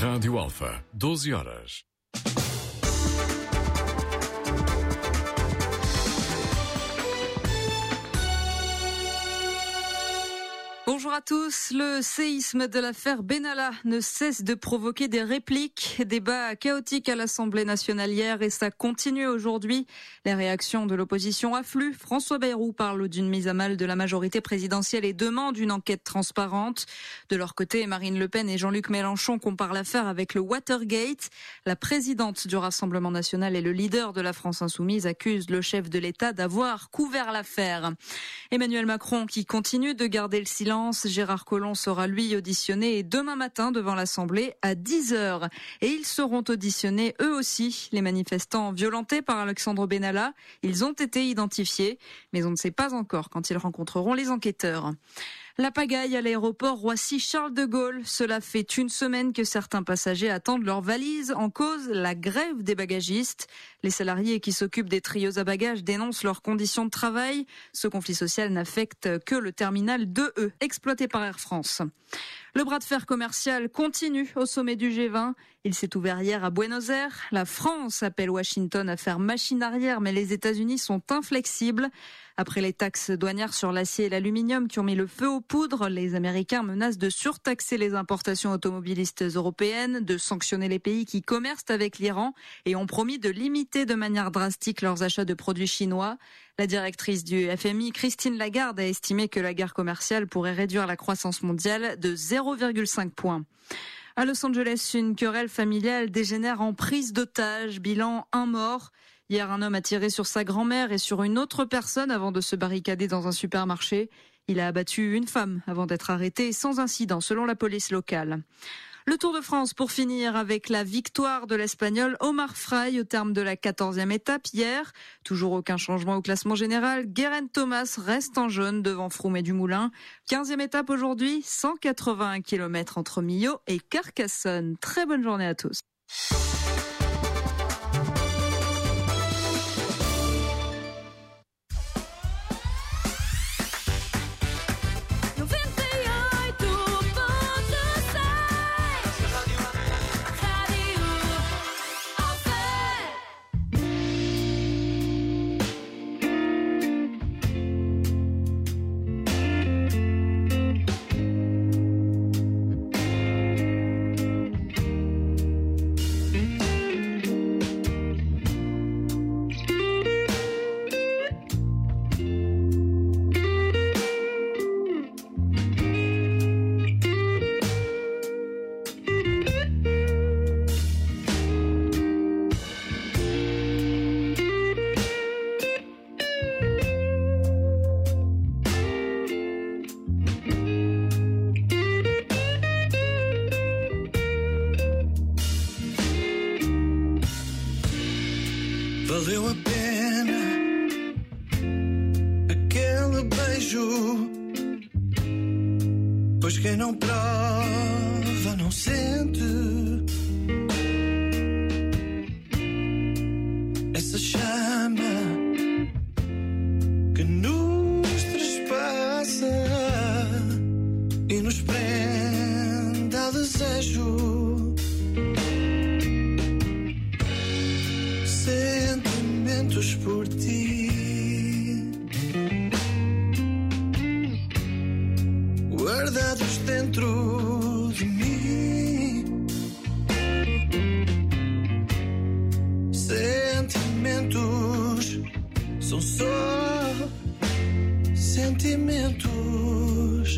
Rádio Alfa, 12 horas. Bonjour à tous. Le séisme de l'affaire Benalla ne cesse de provoquer des répliques, débats chaotiques à l'Assemblée nationale hier et ça continue aujourd'hui. Les réactions de l'opposition affluent. François Bayrou parle d'une mise à mal de la majorité présidentielle et demande une enquête transparente. De leur côté, Marine Le Pen et Jean-Luc Mélenchon comparent l'affaire avec le Watergate. La présidente du Rassemblement national et le leader de la France insoumise accusent le chef de l'État d'avoir couvert l'affaire. Emmanuel Macron qui continue de garder le silence. Gérard Collomb sera lui auditionné demain matin devant l'Assemblée à 10h. Et ils seront auditionnés eux aussi, les manifestants violentés par Alexandre Benalla. Ils ont été identifiés, mais on ne sait pas encore quand ils rencontreront les enquêteurs. La pagaille à l'aéroport Roissy-Charles de Gaulle. Cela fait une semaine que certains passagers attendent leurs valises. En cause, la grève des bagagistes. Les salariés qui s'occupent des trieuses à bagages dénoncent leurs conditions de travail. Ce conflit social n'affecte que le terminal 2E, exploité par Air France. Le bras de fer commercial continue au sommet du G20. Il s'est ouvert hier à Buenos Aires. La France appelle Washington à faire machine arrière, mais les États-Unis sont inflexibles. Après les taxes douanières sur l'acier et l'aluminium qui ont mis le feu aux poudres, les Américains menacent de surtaxer les importations automobilistes européennes, de sanctionner les pays qui commercent avec l'Iran et ont promis de limiter de manière drastique leurs achats de produits chinois. La directrice du FMI, Christine Lagarde, a estimé que la guerre commerciale pourrait réduire la croissance mondiale de 0,5 points. À Los Angeles, une querelle familiale dégénère en prise d'otage. Bilan, 1 mort. Hier, un homme a tiré sur sa grand-mère et sur une autre personne avant de se barricader dans un supermarché. Il a abattu une femme avant d'être arrêté sans incident, selon la police locale. Le Tour de France pour finir avec la victoire de l'Espagnol Omar Frey au terme de la 14e étape hier. Toujours aucun changement au classement général. Geraint Thomas reste en jaune devant Froome et Dumoulin. 15e étape aujourd'hui, 181 km entre Millau et Carcassonne. Très bonne journée à tous. Valeu a pena aquele beijo, pois quem não prova não sente. Essa chama que nos trespassa e nos prende ao desejo. Sentimentos por ti, guardados dentro de mim. Sentimentos são só sentimentos.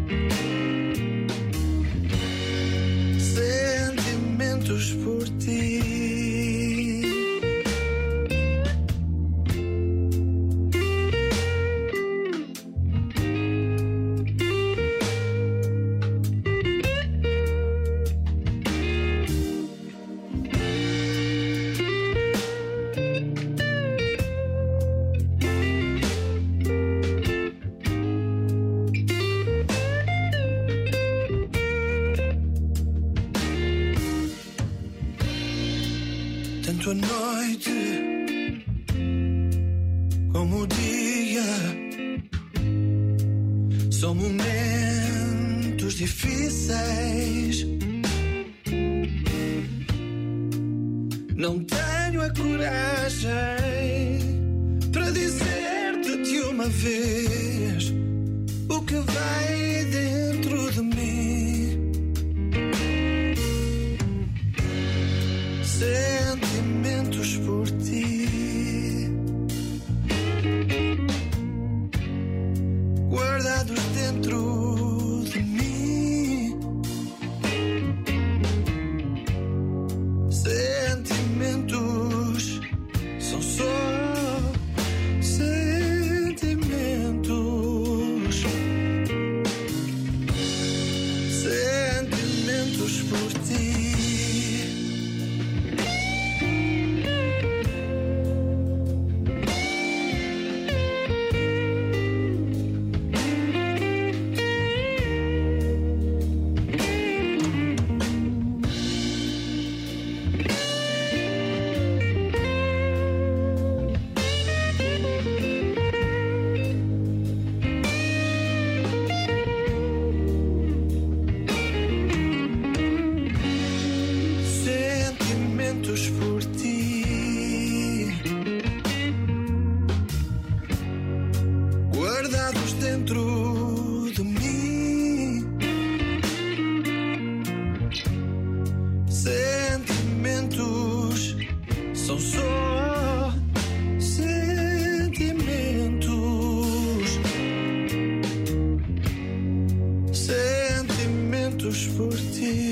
Sentimentos por ti. Tanto a noite como o dia são momentos difíceis. Não tenho a coragem para dizer-te de uma vez o que vai dentro de mim. Sentimentos por ti, guardados dentro de mim. Sentimentos são só sentimentos. Sentimentos por ti. Sentimentos por ti, guardados dentro de mim. Sentimentos são só sentimentos. Sentimentos por ti.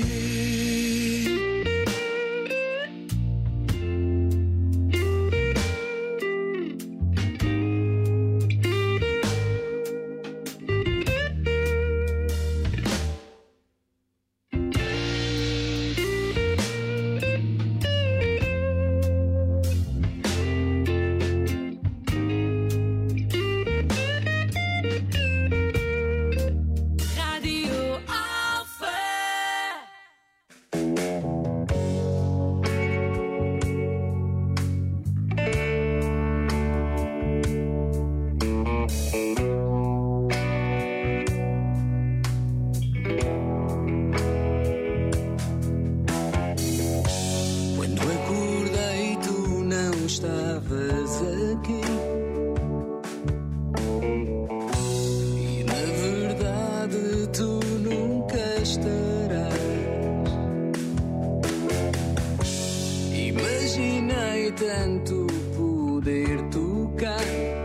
Tanto poder tocar,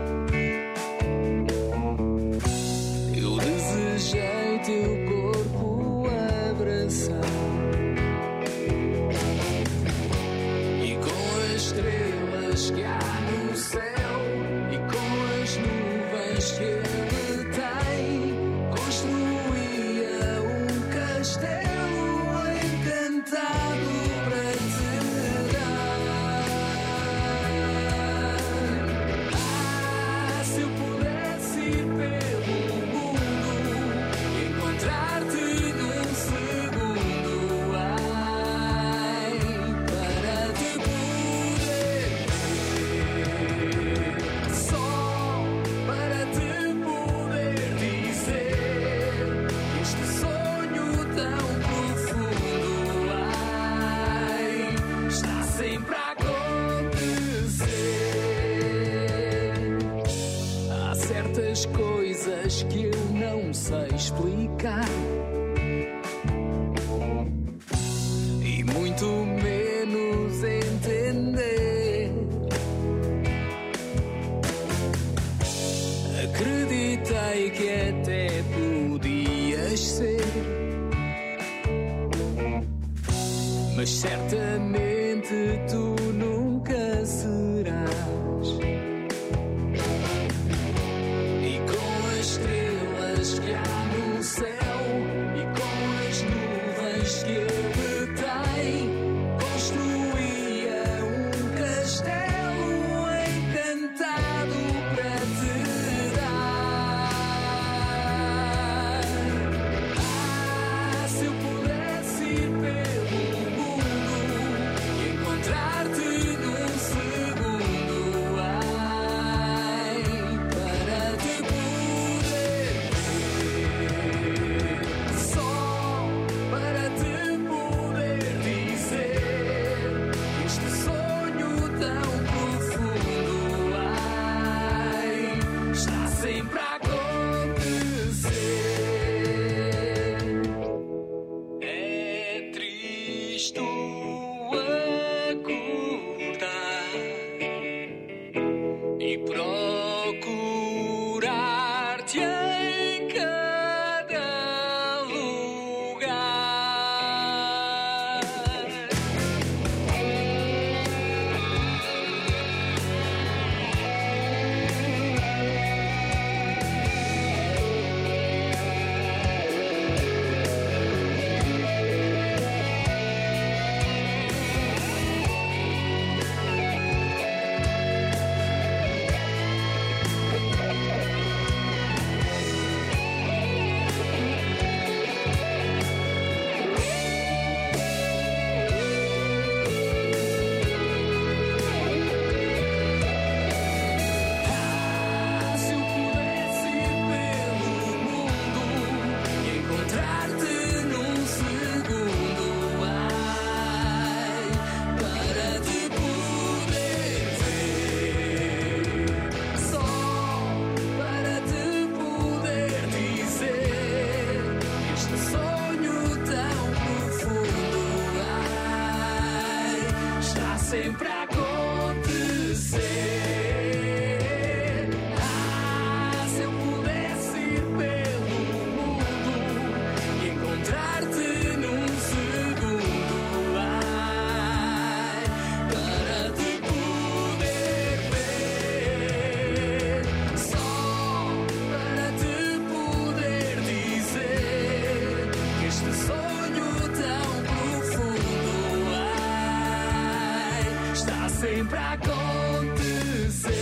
eu desejei teu corpo abraçar, e com as estrelas que há no céu e com as nuvens que ele tem, construía um castelo encantado para te dar. Coisas que eu não sei explicar e muito menos entender. Acreditei que até podias ser, mas certamente tu nunca serás. Estrelas que há no céu e com as nuvens que ele tem, construía um castelo encantado para te dar. Se eu pudesse ir pelo mundo e encontrar-te num segundo, sempre a acontecer.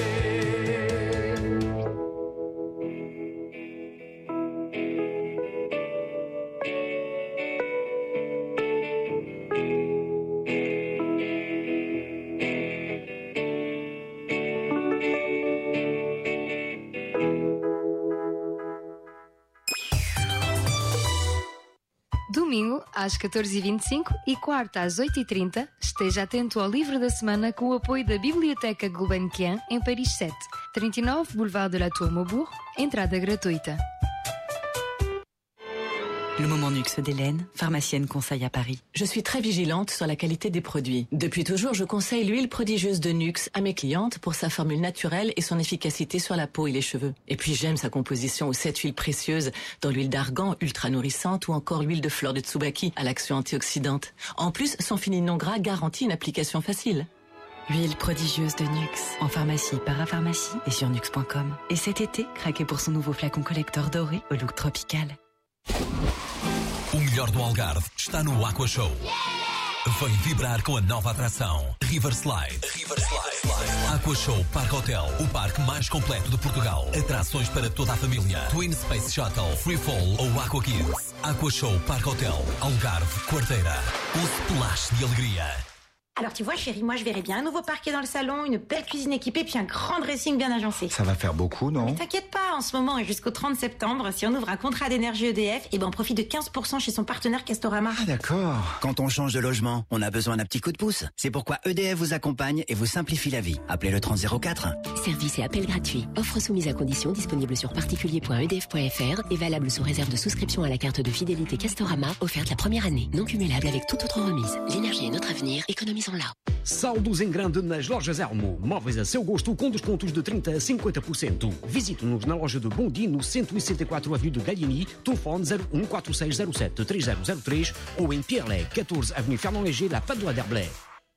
Domingo, às 14h25 e quarta, às 8h30, esteja atento ao livro da semana com o apoio da Biblioteca Gulbenkian, em Paris 7, 39 Boulevard de la Tour Maubourg, entrada gratuita. Le moment Nuxe d'Hélène, pharmacienne conseil à Paris. Je suis très vigilante sur la qualité des produits. Depuis toujours, je conseille l'huile prodigieuse de Nuxe à mes clientes pour sa formule naturelle et son efficacité sur la peau et les cheveux. Et puis j'aime sa composition aux 7 huiles précieuses, dans l'huile d'argan ultra nourrissante ou encore l'huile de fleur de Tsubaki à l'action antioxydante. En plus, son fini non gras garantit une application facile. Huile prodigieuse de Nuxe, en pharmacie, parapharmacie et sur nuxe.com. Et cet été, craquez pour son nouveau flacon collector doré au look tropical. O melhor do Algarve está no Aqua Show. Vem vibrar com a nova atração River Slide. Aqua Show Parque Hotel, o parque mais completo de Portugal. Atrações para toda a família. Twin Space Shuttle, Free Fall ou Aqua Kids. Aqua Show Parque Hotel, Algarve, Quarteira. Um splash de alegria. Alors tu vois chérie, moi je verrais bien un nouveau parquet dans le salon, une belle cuisine équipée, puis un grand dressing bien agencé. Ça va faire beaucoup, non? Mais t'inquiète pas, en ce moment et jusqu'au 30 septembre, si on ouvre un contrat d'énergie EDF, on profite de 15% chez son partenaire Castorama. Ah d'accord. Quand on change de logement, on a besoin d'un petit coup de pouce. C'est pourquoi EDF vous accompagne et vous simplifie la vie. Appelez le 3004. Service et appel gratuit. Offre soumise à conditions disponible sur particulier.edf.fr et valable sous réserve de souscription à la carte de fidélité Castorama, offerte la première année. Non cumulable avec toute autre remise. L'énergie est notre avenir, économisons-la. Saldos em grande nas lojas Elmo. Móveis a seu gosto com descontos de 30% a 50%. Visite-nos na loja de Bondino, 164 Avenida de Gallieni, telefone 0146073003 ou em Pierre-Lé, 14 Avenue Fernand Léger, La Padoie d'Herblay.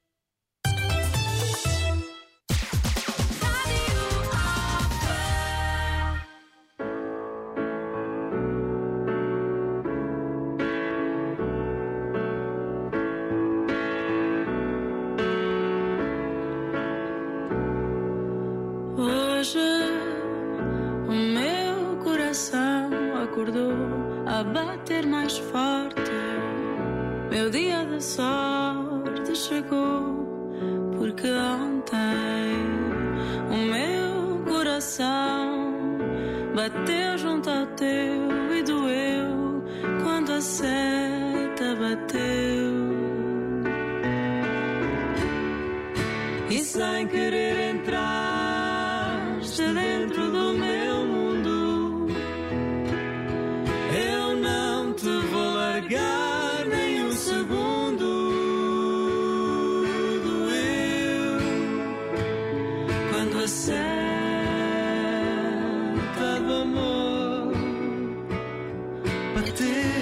Hoje o meu coração acordou a bater mais forte. Meu dia de sorte chegou, porque ontem o meu coração bateu junto ao teu e doeu quando a seta bateu. E sem querer entrar dentro do meu mundo, eu não te vou largar nem um segundo. Doeu quando a seta do amor bateu.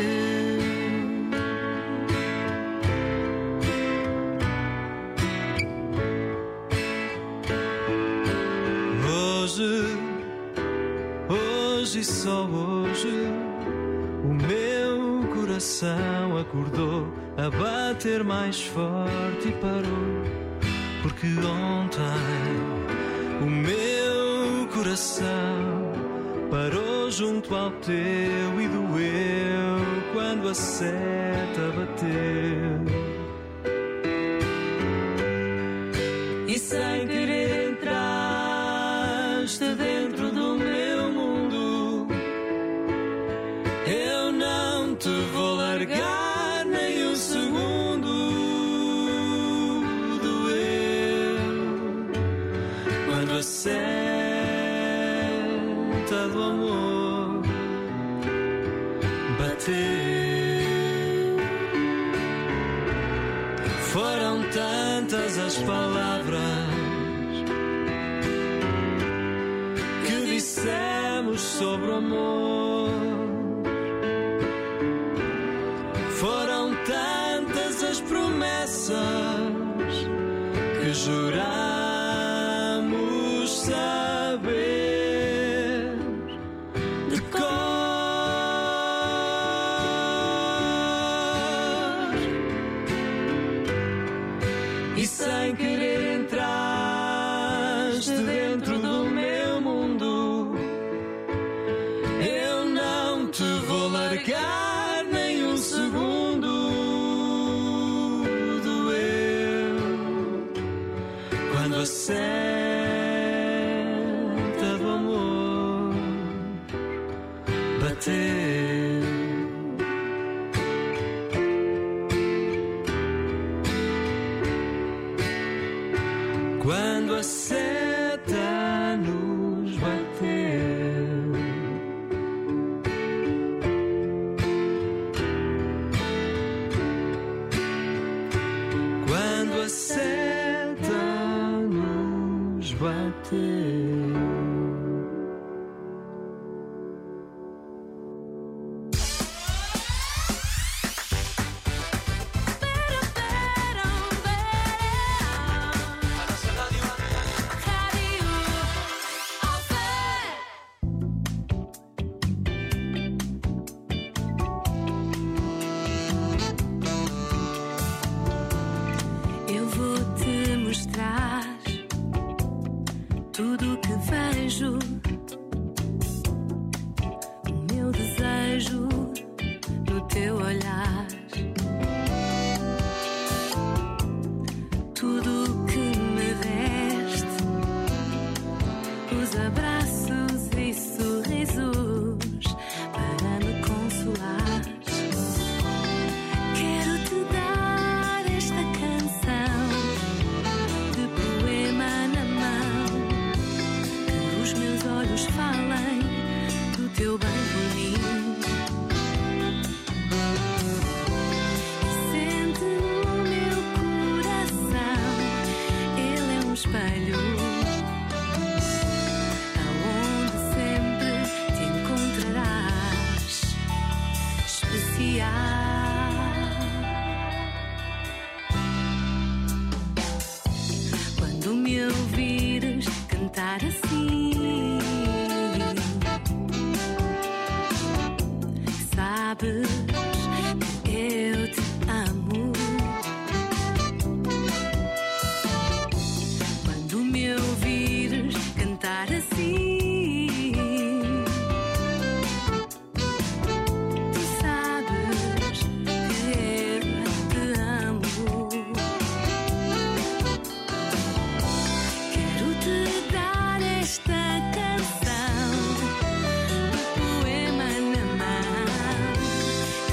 Hoje, só hoje, o meu coração acordou a bater mais forte e parou. Porque ontem o meu coração parou junto ao teu e doeu quando a seta bateu. E sem querer entraste dentro do meu mundo. Eu não te vou largar nem um segundo. Doeu quando a seta do amor bateu. Foram tantas as palavras que dissemos sobre o amor. Foram tantas as promessas que juramos saber de cor. E sem querer entrar ficar nem um segundo. Doeu quando a seta do amor bateu. Quando a seta nos bateu. Quando a seta nos bateu. Eu vou-te mostrar tudo o que vejo, o meu desejo no teu olhar, tudo o que me reste, os abraços e sorrisos para me consolar. Quero-te dar esta canção de poema na mão, que os meus olhos falem do teu bem por mim. E sente no meu coração, ele é um espelho, aonde sempre te encontrarás especial. Quando me ouvires cantar assim, sabes que eu te amo. Quando me ouvires cantar assim, tu sabes que eu te amo. Quero-te dar esta canção, um poema na mão,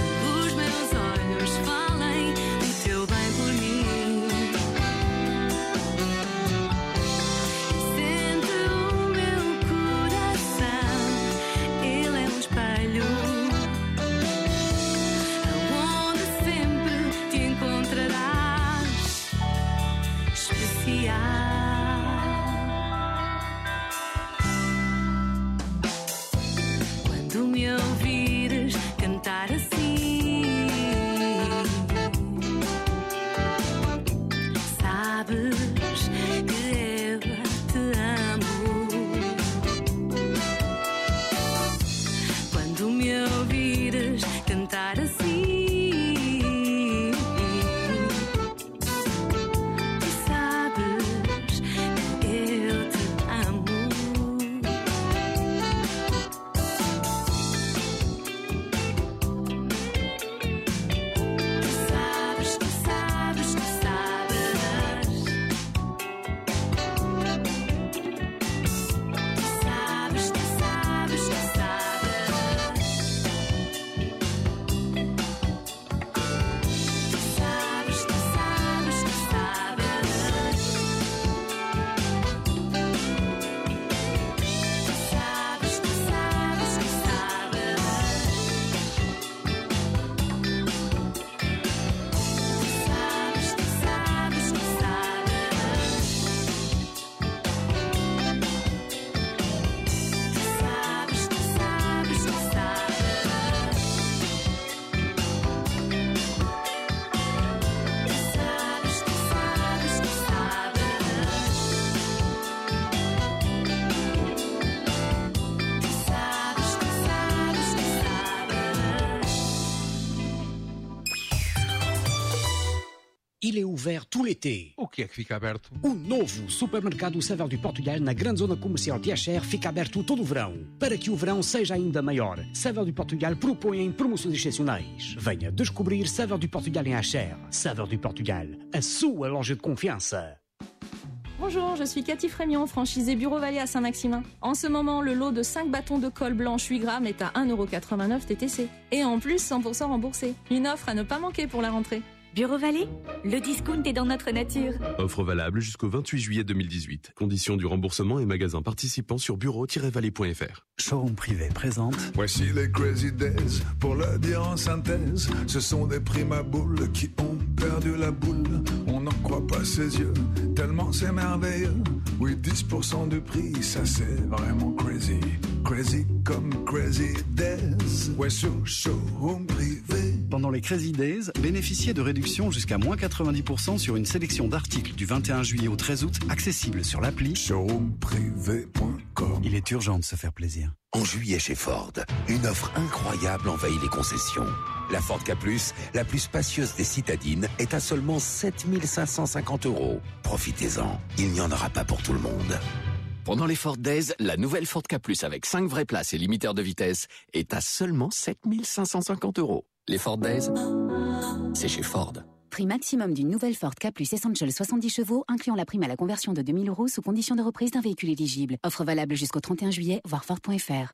il est ouvert tout l'été. O que é que fica aberto? O novo supermercado Savão do Portugal na grande zona comercial de Acher fica aberto todo o verão. Para que o verão seja ainda maior, Savão do Portugal propõe promoções excepcionais. Venha descobrir Savão do Portugal em Acher. Savão do Portugal, a sua loja de confiança. Bonjour, je suis Cathy Frémion, franchisée Bureau Vallée à Saint-Maximin. En ce moment, le lot de 5 bâtons de colle blanche 8 grammes est à 1,89 € TTC. Et en plus, 100% remboursé. Une offre à ne pas manquer pour la rentrée. Bureau Vallée, le discount est dans notre nature. Offre valable jusqu'au 28 juillet 2018. Conditions du remboursement et magasins participants sur bureau-vallée.fr. Showroom privé présente. Voici les Crazy Days, pour le dire en synthèse. Ce sont des primaboules qui ont perdu la boule. On n'en croit pas ses yeux, tellement c'est merveilleux. Oui, 10% du prix, ça c'est vraiment crazy. Crazy comme Crazy Days. Ouais, sur Showroom privé. Pendant les Crazy Days, bénéficiez de réductions jusqu'à moins 90% sur une sélection d'articles du 21 juillet au 13 août, accessibles sur l'appli showroomprivé.com. Il est urgent de se faire plaisir. En juillet chez Ford, une offre incroyable envahit les concessions. La Ford K+, la plus spacieuse des citadines, est à seulement 7 550 €. Profitez-en, il n'y en aura pas pour tout le monde. Pendant les Ford Days, la nouvelle Ford K+, avec 5 vraies places et limiteur de vitesse, est à seulement 7 550 €. Les Ford Days, c'est chez Ford. Prix maximum d'une nouvelle Ford K+ Essential 70 chevaux, incluant la prime à la conversion de 2 000 € sous condition de reprise d'un véhicule éligible. Offre valable jusqu'au 31 juillet, voir Ford.fr.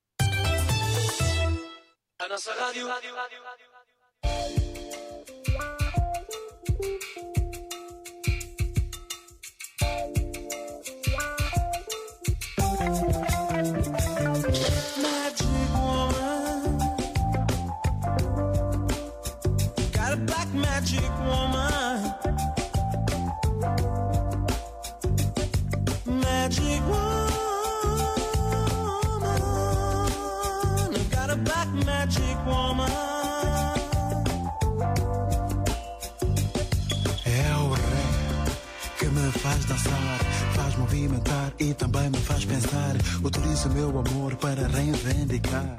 Magic woman, magic woman, got a black magic woman. É o rap que me faz dançar, faz movimentar e também me faz pensar. Utilizo meu amor para reivindicar.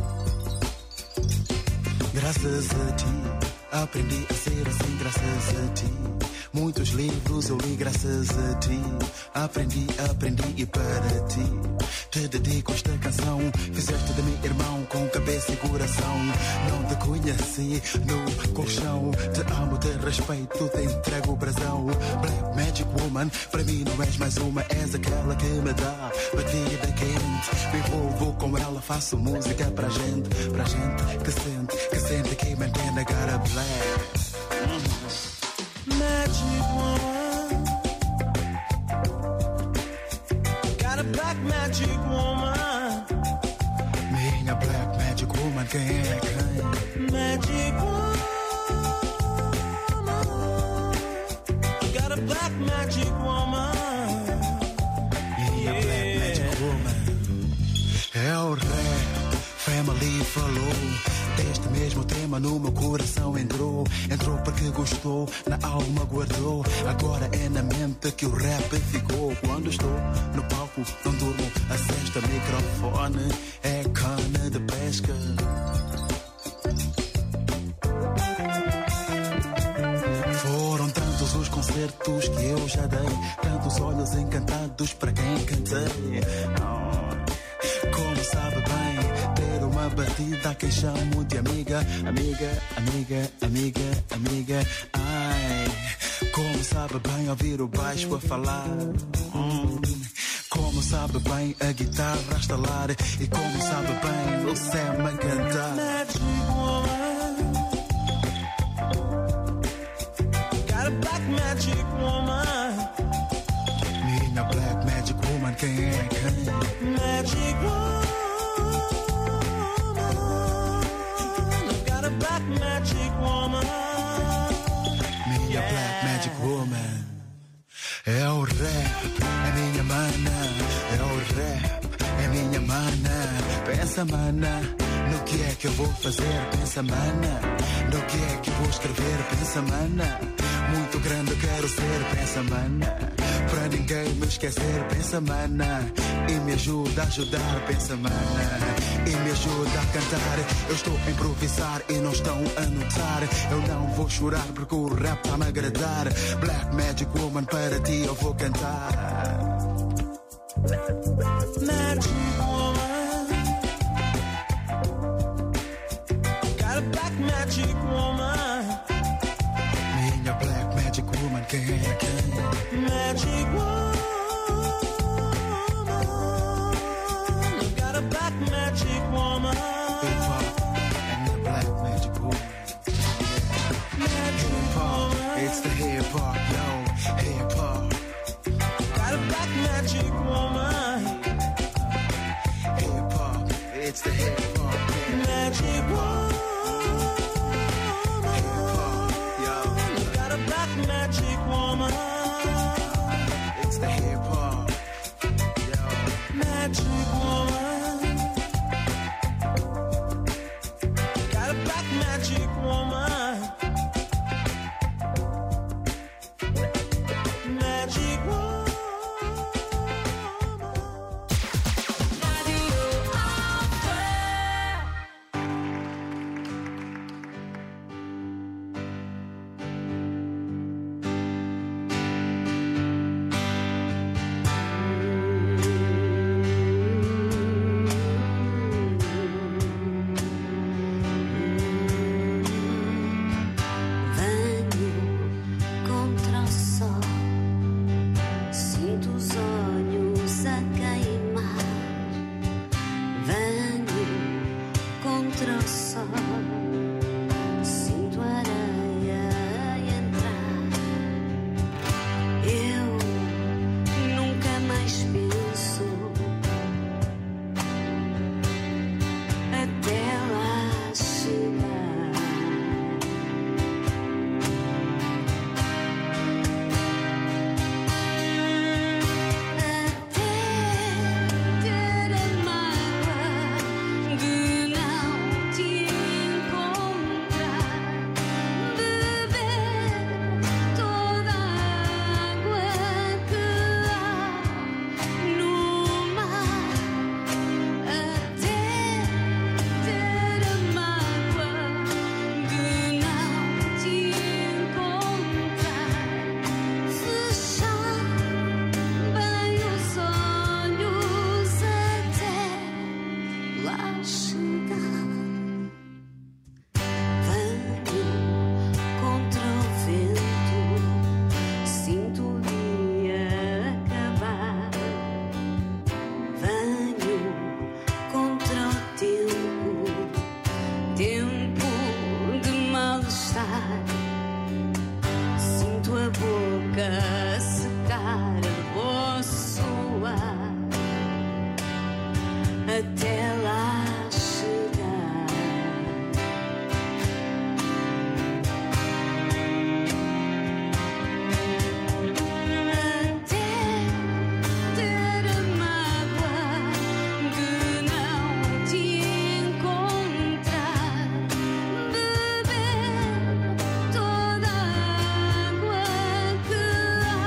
Graças a ti aprendi a ser assim graças a ti. Muitos livros eu li graças a ti. Aprendi e para ti te dedico esta canção. Fizeste de mim irmão com cabeça e coração. Não te conheci no colchão. Te amo, te respeito, te entrego o brasão. Black Magic Woman, para mim não és mais uma. És aquela que me dá batida quente. Me envolvo com ela, faço música pra gente que sente que me entende. Got a black magic woman, got a black magic woman. Minha black magic woman, quem é quem? Magic woman, got a black magic woman. Minha black magic woman. É o rap, family falou. Este mesmo tema no meu coração entrou porque gostou, na alma guardou. Agora é na mente que o rap ficou. Quando estou no palco não durmo, a cesta microfone é cana de pesca. Foram tantos os concertos que eu já dei, tantos olhos encantados para quem cantei. Como sabe bem ter uma batida que chamo de amiga. Ai, como sabe bem ouvir o baixo a falar. Como sabe bem a guitarra a estalar. E como sabe bem o Sam a cantar. Magic woman, got a black magic woman. Minha black magic woman, quem é quem? Magic woman, got a black magic woman. Minha black magic woman. É o rap, é minha mana. É o rap, é minha mana. Pensa mana, no que é que eu vou fazer? Pensa mana, no que é que vou escrever? Pensa mana, muito grande quero ser. Pensa mana, Pra ninguém me esquecer, pensa mana. E me ajuda a ajudar, pensa mana. E me ajuda a cantar. Eu estou a improvisar e não estão a notar. Eu não vou chorar porque o rap tá a me agradar. Black Magic Woman, para ti eu vou cantar. Magic woman, got a black magic woman. Minha black magic woman, quem é quem? Magic woman, got a black magic woman. Hip hop and the black magic woman. Magic Hip hop, woman, it's the hip hop, yo, hip hop. got a black magic woman. Hip hop, it's the hip hop, yeah. Magic woman, Hip hop, yo, got a black magic woman. it's the hip hop, yo. Magic woman, got a black magic woman. Magic woman. Contra o sol, sinto os olhos a queimar. Venho contra o sol, sinto a areia a entrar. Eu nunca mais penso até lá chegar. Ter a mágoa de não te encontrar, beber toda a água que há no mar, até ter a mágoa de não te encontrar, fechar bem os olhos até lá chegar. Venho contra o vento, sinto o dia acabar. Venho contra o tempo de mal-estar. Sinto a boca a secar, vou suar até lá chegar. Até ter a mágoa de não te encontrar, beber toda a água que há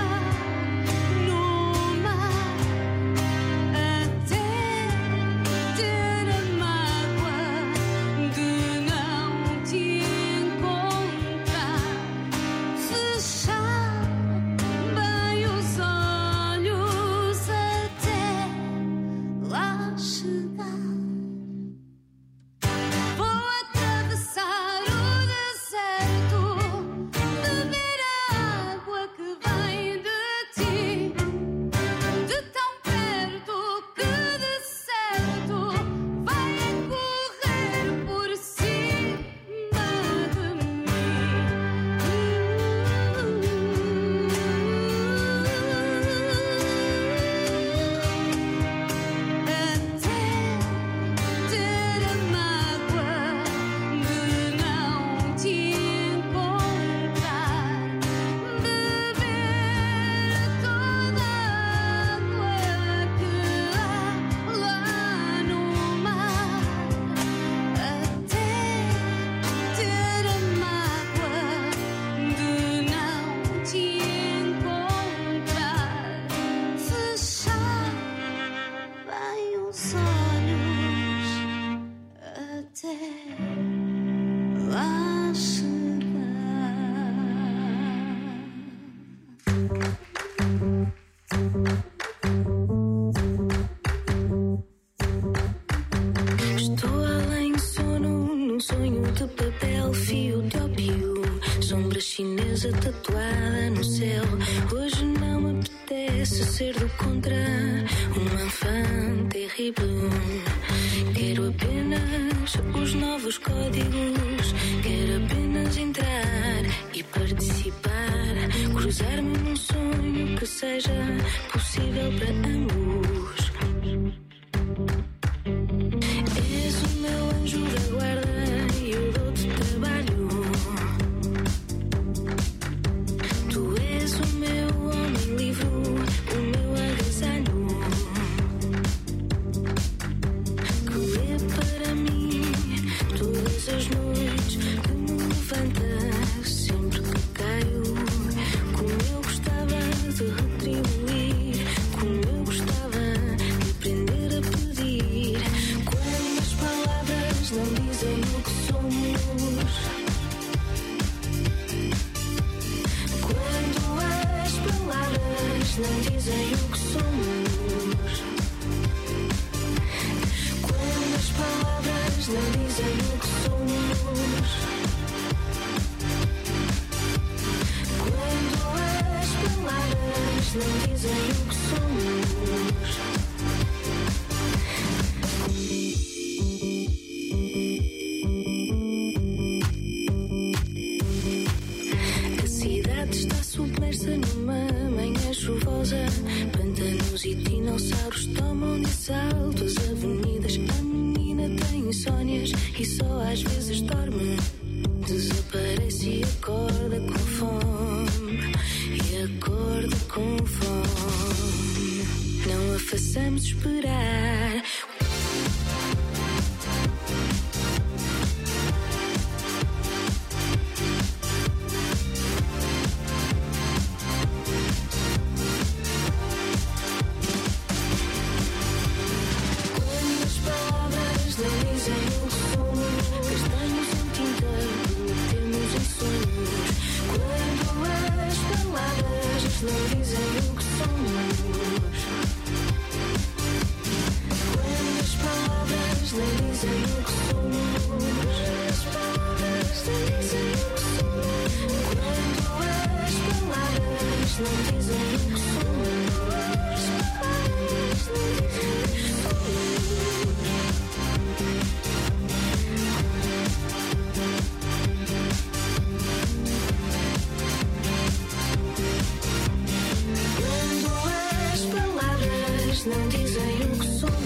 de papel, fio de ópio, sombra chinesa tatuada no céu. Hoje não me apetece ser do contra um enfant terrível. Quero apenas os novos códigos, quero apenas entrar e participar, cruzar-me num sonho que seja possível para ambos. És o meu anjo da guarda e eu dou-te trabalho. Tu és o meu homem livre, o meu agasalho, que lê para mim todas as noites, que me levanta sempre que caio. Como eu gostava de retribuir, como eu gostava de aprender a pedir. Quando as palavras não dizem o que somos, quando as palavras não dizem o que somos, quando as palavras não dizem o que somos, quando as palavras não dizem o que somos. A cidade está submersa numa manhã chuvosa. Pântanos e dinossauros tomam de assalto as avenidas. A menina tem insónias e só às vezes dorme. Desaparece e acorda com fome, e acorda com fome. Não a façamos esperar. Quando as palavras não dizem o que somos, castanhos em tinta, temos em sonhos. Quando as palavras não dizem o que somos, quando as palavras não dizem o que somos, as palavras não dizem o que somos, quando as palavras não dizem o que somos, as palavras não dizem o que somos. Quando as palavras não dizem o que somos.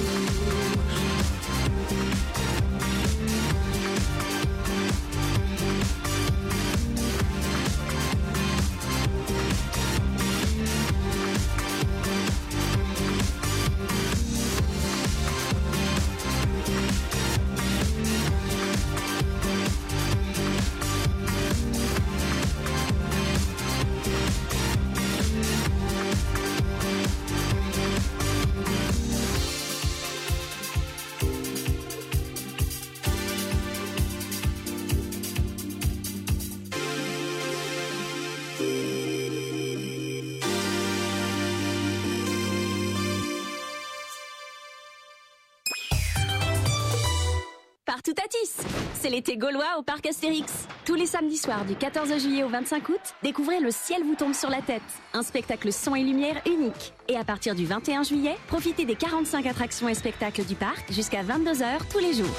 Partout à Tis, c'est l'été gaulois au parc Astérix. Tous les samedis soirs du 14 juillet au 25 août, découvrez Le ciel vous tombe sur la tête, un spectacle son et lumière unique. Et à partir du 21 juillet, profitez des 45 attractions et spectacles du parc jusqu'à 22h tous les jours.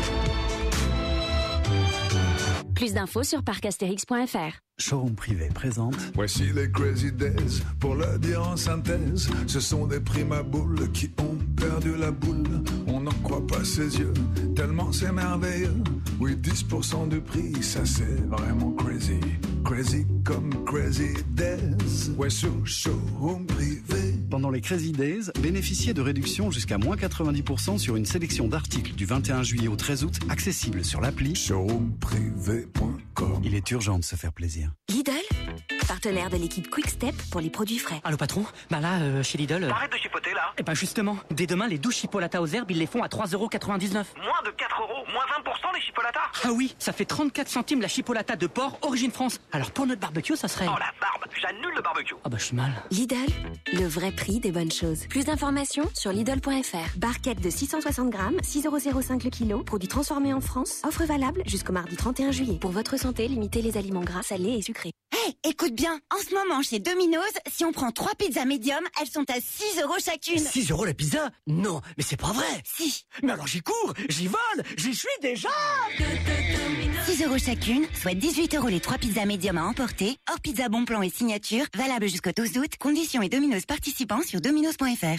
Plus d'infos sur parcastérix.fr. Showroom privé présente. Voici les Crazy Days, pour le dire en synthèse. Ce sont des primaboules qui ont perdu la boule. On n'en croit pas ses yeux, tellement c'est merveilleux. Oui, 10% du prix, ça c'est vraiment crazy. Crazy comme Crazy Days. Ouais, sur Showroom privé. Pendant les Crazy Days, bénéficiez de réductions jusqu'à moins 90% sur une sélection d'articles du 21 juillet au 13 août, accessible sur l'appli showroomprivé.com. Il est urgent de se faire plaisir. Lidl, partenaire de l'équipe Quick Step pour les produits frais. Allô patron, bah là, chez Lidl... Arrête de chipoter là. Eh ben justement, dès demain, les 12 chipolatas aux herbes, ils les font à 3,99 €. Moins de 4 €, moins 20% les chipolatas. Ah oui, ça fait 34 centimes la chipolata de porc, origine France. Alors pour notre barbecue, ça serait... Oh la barbe, j'annule le barbecue. Ah bah je suis mal. Lidl, le vrai prix des bonnes choses. Plus d'informations sur Lidl.fr. Barquette de 660 grammes, 6,05 € le kilo. Produit transformé en France. Offre valable jusqu'au mardi 31 juillet. Pour votre santé, limitez les aliments gras, salés et sucrés. Hey, écoute bien, en ce moment chez Domino's, si on prend 3 pizzas médium, elles sont à 6 € chacune. 6 € la pizza? Non, mais c'est pas vrai. Si. Mais alors j'y cours, j'y vole, j'y suis déjà. 6 € chacune, soit 18 € les 3 pizzas médium à emporter, hors pizza bon plan et signature, valable jusqu'au 12 août. Conditions et Domino's participants sur dominos.fr.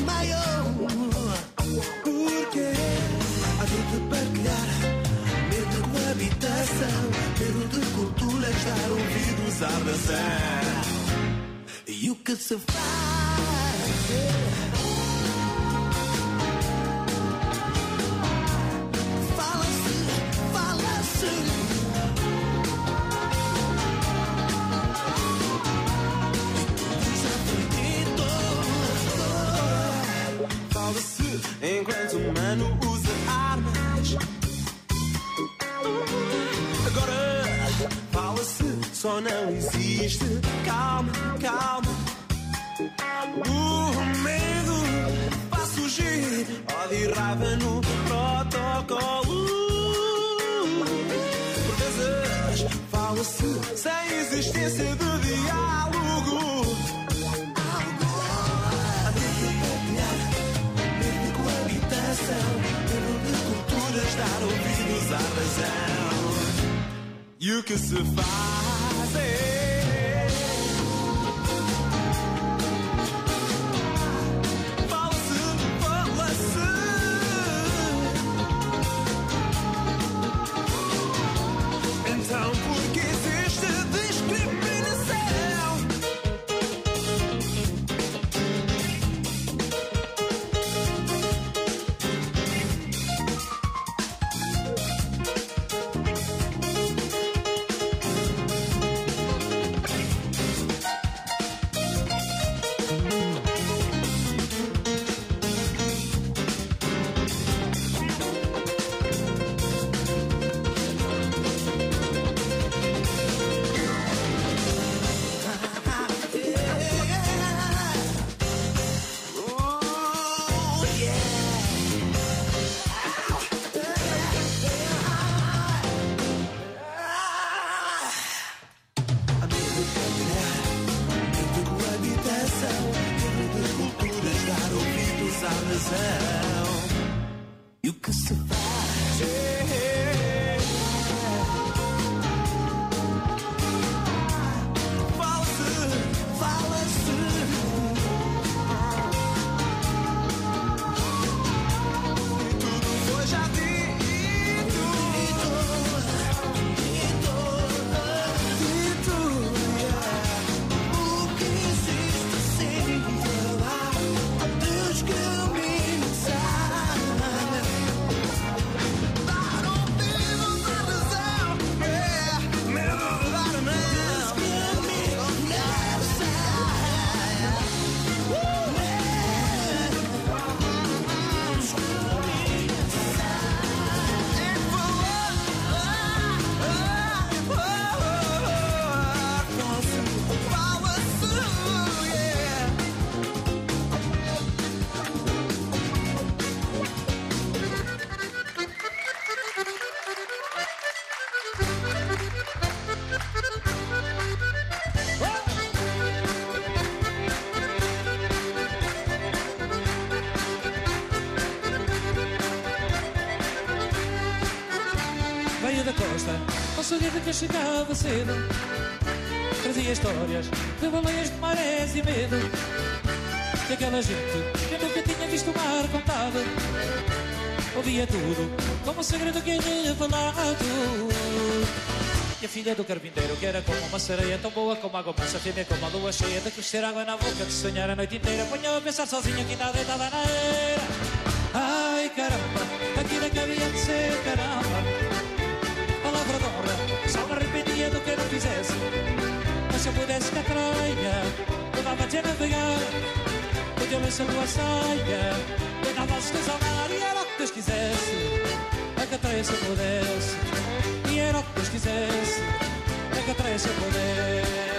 maior. Porque há de partilhar, medo de coabitação, medo de culturas dar ouvidos à razão. E o que se faz? Fala-se, fala-se. Fala-se enquanto o humano usa armas. Agora fala-se, só não existe. Calma, calma. O medo faz surgir ódio e raiva no protocolo. Por vezes fala-se sem existência de diálogo. Dar ouvidos à razão. E o que se faz é fala-se, fala-se. Então por que existe discriminação? E o que se faz? Fala-se, fala-se. E tudo foi já dito. O que existe sem falar Veio da costa, ao solheiro que chegava cedo. Trazia histórias de baleias, de marés e medo. E aquela gente que nunca tinha visto o mar contado ouvia tudo como um segredo que é revelado. E a filha do carpinteiro, que era como uma sereia, tão boa como água mansa, fêmea como a lua cheia, de crescer água na boca, de sonhar a noite inteira, ponham a pensar sozinho que ainda deitada na era. Ai caramba, aquilo que havia de ser caramba. Palavra de honra, só me arrependia do que não fizesse. Mas se eu pudesse que a praia, levava-te a navegar. O teu lenço, a tua saia, deitava os teus ao mar. E era o que Deus quisesse, a que a praia se pudesse. E era o que Deus quisesse, a que a praia se pudesse.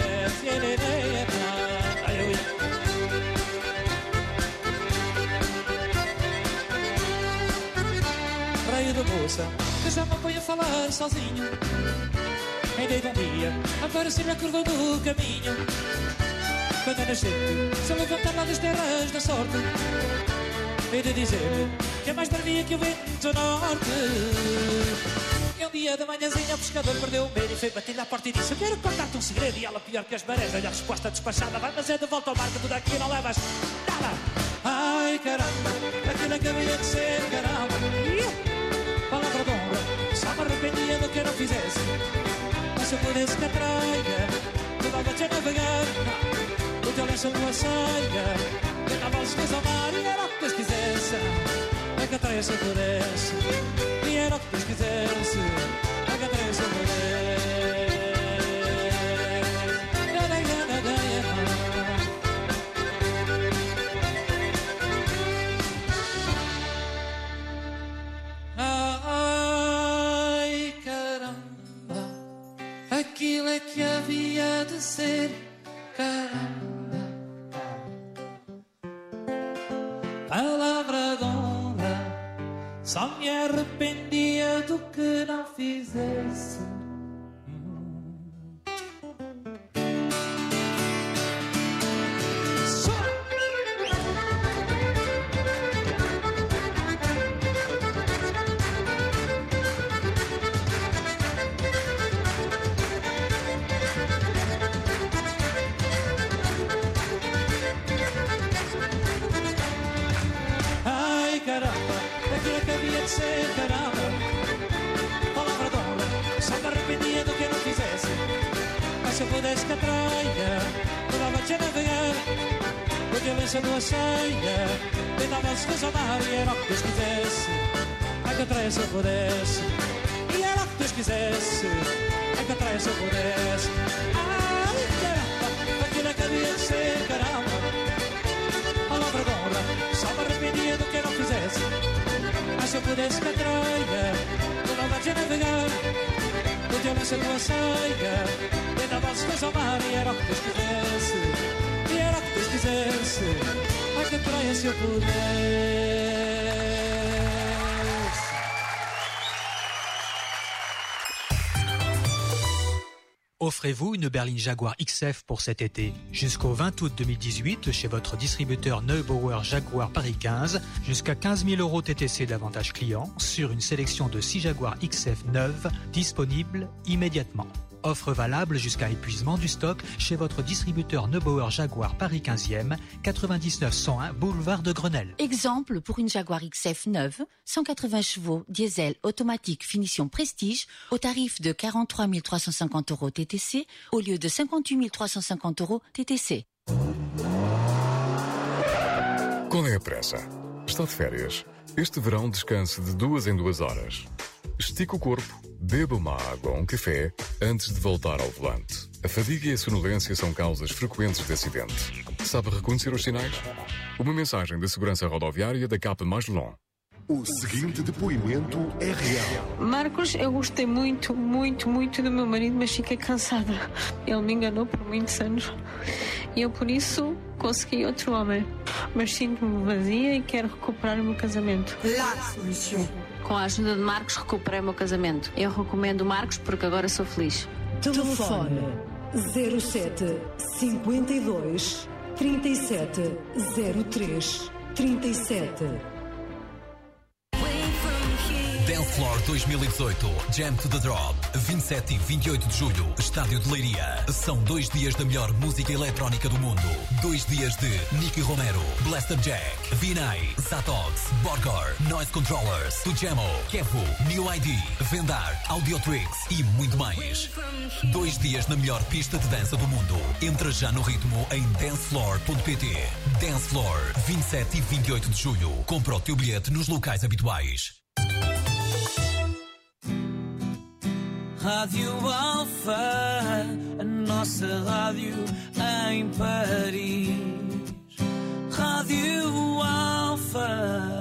Raio da moça, que já me põe a falar sozinho. Em dia de um dia, apareci-me a curva do caminho. Quando a nascente se levantar lá das terras da sorte, hei de dizer que é mais bravia que o vento norte. E um dia da manhãzinha o pescador perdeu o medo e foi bater-lhe à porta e disse: eu quero contar-te um segredo. E ela, pior que as marés, olha a resposta despachada: vai, mas é de volta ao mar, que tudo aqui não levas nada. caramba, aquilo que havia de ser, caramba. Palavra de honra, só me arrependia do que eu não fizesse. Mas se eu pudesse que atraia, eu dava-te a navegar. O teu lenço, a tua saia, deitava os teus ao mar. E era o que Deus quisesse, a que atraia se eu pudesse. E era o que Deus quisesse, a que atraia se eu pudesse. Ai, caramba, aquilo é que havia de ser, caramba. Palavra de honra, só me arrependia do que não fizesse. Se eu pudesse que atraia, eu dava-te a navegar. O teu lenço, a tua saia, deitava os teus ao mar. E era o que Deus quisesse, a que atraia se eu pudesse. E era o que Deus quisesse, a que atraia se eu pudesse. Ai, caramba, aquilo é que havia de ser, caramba. Palavra de honra, só me arrependia do que eu não fizesse. Mas se eu pudesse que atraia, eu dava-te a navegar. O teu lenço, a tua saia, deitava os teus ao mar. E era o que Deus quisesse, e era o que Deus quisesse, a que atraia se eu pudesse. Offrez-vous une berline Jaguar XF pour cet été. Jusqu'au 20 août 2018, chez votre distributeur Neubauer Jaguar Paris 15, jusqu'à 15 000 € TTC d'avantage client sur une sélection de 6 Jaguar XF neuves disponibles immédiatement. Offre valable jusqu'à épuisement du stock chez votre distributeur Neubauer Jaguar Paris 15e, 99 101 boulevard de Grenelle. Exemple pour une Jaguar XF neuve, 180 chevaux, diesel, automatique, finition prestige, au tarif de 43 350 € TTC, au lieu de 58 350 € TTC. Qual é a pressa? Está de férias? Este verão descanse de 2 em 2 horas. Estique o corpo, beba uma água ou um café antes de voltar ao volante. A fadiga e a sonolência são causas frequentes de acidente. Sabe reconhecer os sinais? Uma mensagem de segurança rodoviária da Capa Magellan. O seguinte depoimento é real. Marcos, eu gostei muito do meu marido, mas fiquei cansada. Ele me enganou por muitos anos. E eu, por isso, consegui outro homem. Mas sinto-me vazia e quero recuperar o meu casamento. Com a ajuda de Marcos, recuperei o meu casamento. Eu recomendo Marcos porque agora sou feliz. Telefone 07 52 37 03 37. Dance Floor 2018, Jam to the Drop, 27 e 28 de julho, Estádio de Leiria. São 2 dias da melhor música eletrónica do mundo. 2 dias de Nicky Romero, Blaster Jack, Vinay, Zatox, Borgor, Noise Controllers, Tujamo, Kevo, New ID, Vendar, Audiotrix e muito mais. 2 dias na melhor pista de dança do mundo. Entra já no ritmo em dancefloor.pt. Dance Floor, 27 e 28 de julho. Compra o teu bilhete nos locais habituais. Rádio Alfa, a nossa rádio em Paris. Rádio Alfa.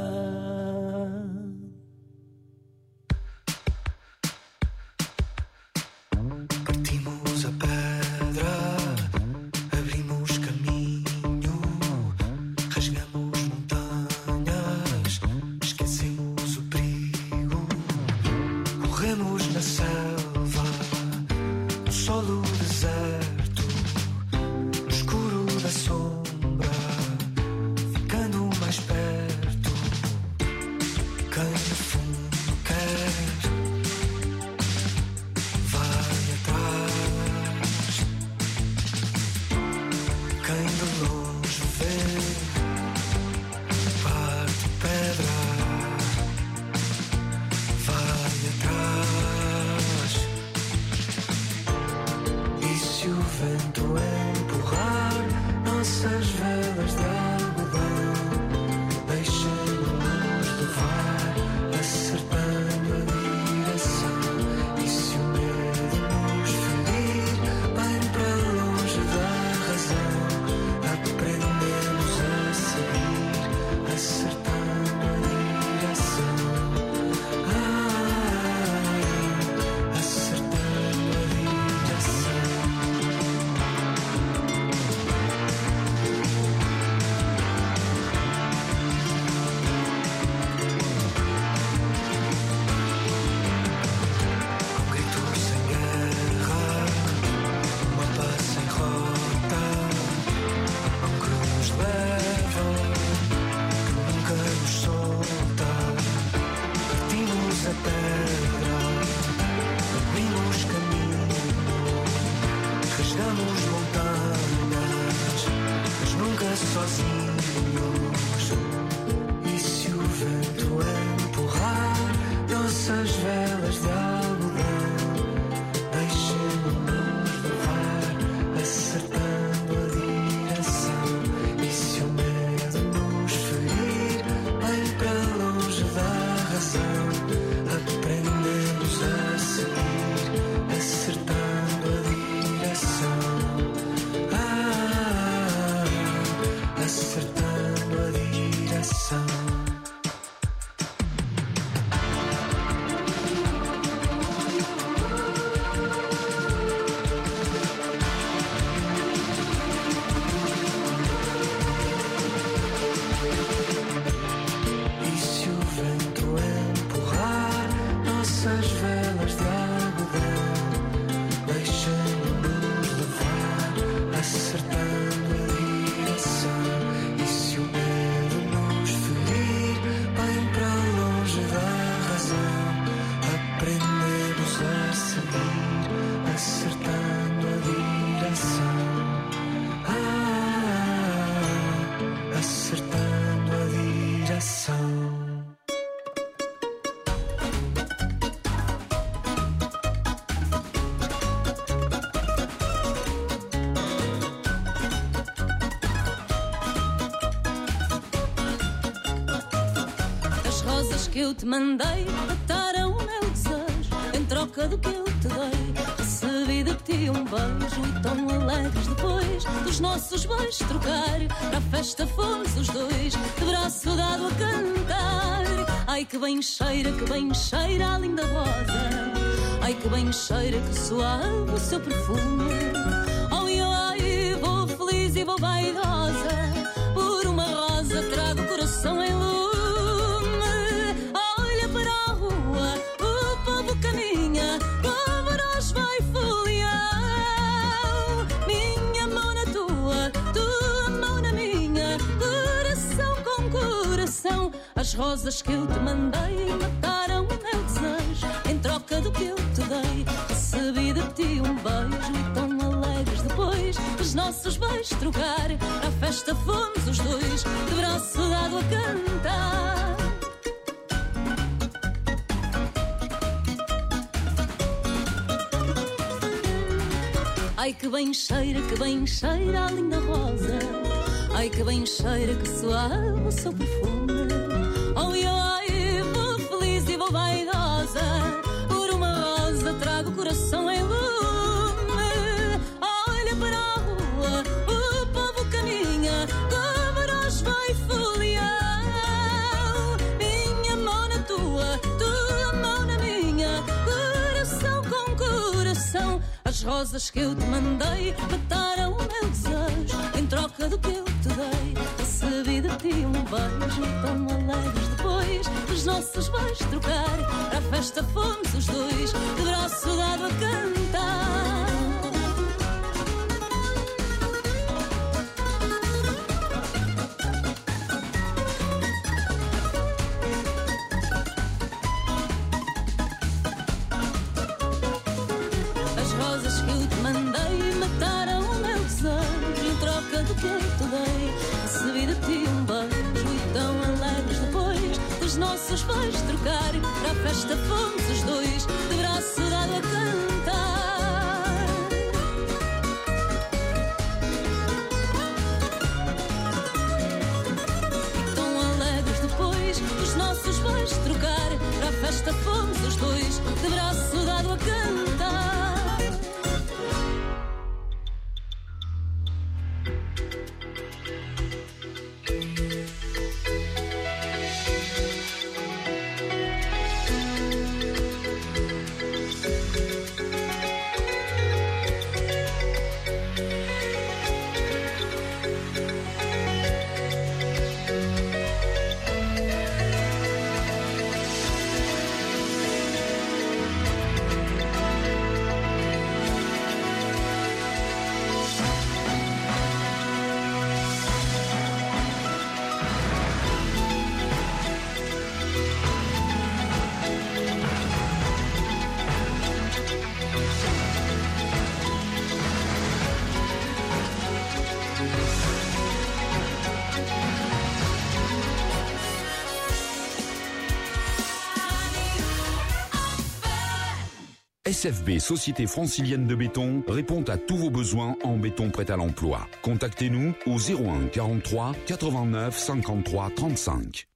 Partimos a pedra, abrimos caminho, rasgamos montanhas, esquecemos o perigo, corremos na selva, no solo deserto, no escuro da sombra, ficando mais perto. admiração. Que eu te mandei mataram o meu desejo. Em troca do que eu te dei, recebi de ti um beijo. E tão alegres depois dos nossos beijos trocar, para a festa fomos os dois, de braço dado a cantar. Ai que bem cheira a linda rosa. Ai que bem cheira, que suave o seu perfume. Oh eu ai, vou feliz e vou vaidosa, por uma rosa trago o coração em luz. As rosas que eu te mandei mataram o meu desejo. Em troca do que eu te dei, recebi de ti um beijo. E tão alegres depois dos nossos beijos trocar, para a festa fomos os dois, de braço dado a cantar. Ai que bem cheira a linda rosa. Ai que bem cheira, que suave o seu perfume. Oh eu ai, vou feliz e vou vaidosa, por uma rosa trago o coração em lume. Olha para a rua, o povo caminha, como nós vai folião. Minha mão na tua mão na minha, coração com coração. As rosas que eu te mandei mataram o meu desejo. Em troca do que eu te dei, recebi de ti um beijo. Tão alegres depois dos nossos beijos trocar, para a festa fomos os dois, de braço dado a cantar. As rosas que eu te mandei mataram o meu desejo. Em troca do que eu te dei, recebi de ti um beijo. E tão alegres depois dos nossos beijos trocar, para a festa fomos os dois, de braço dado a cantar. E tão alegres depois dos nossos beijos trocar, para a festa fomos os dois, de braço dado a cantar. SFB, Société Francilienne de Béton, répond à tous vos besoins en béton prêt à l'emploi. Contactez-nous au 01 43 89 53 35.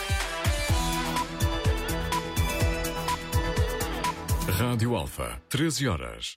Rádio Alfa, 13 horas.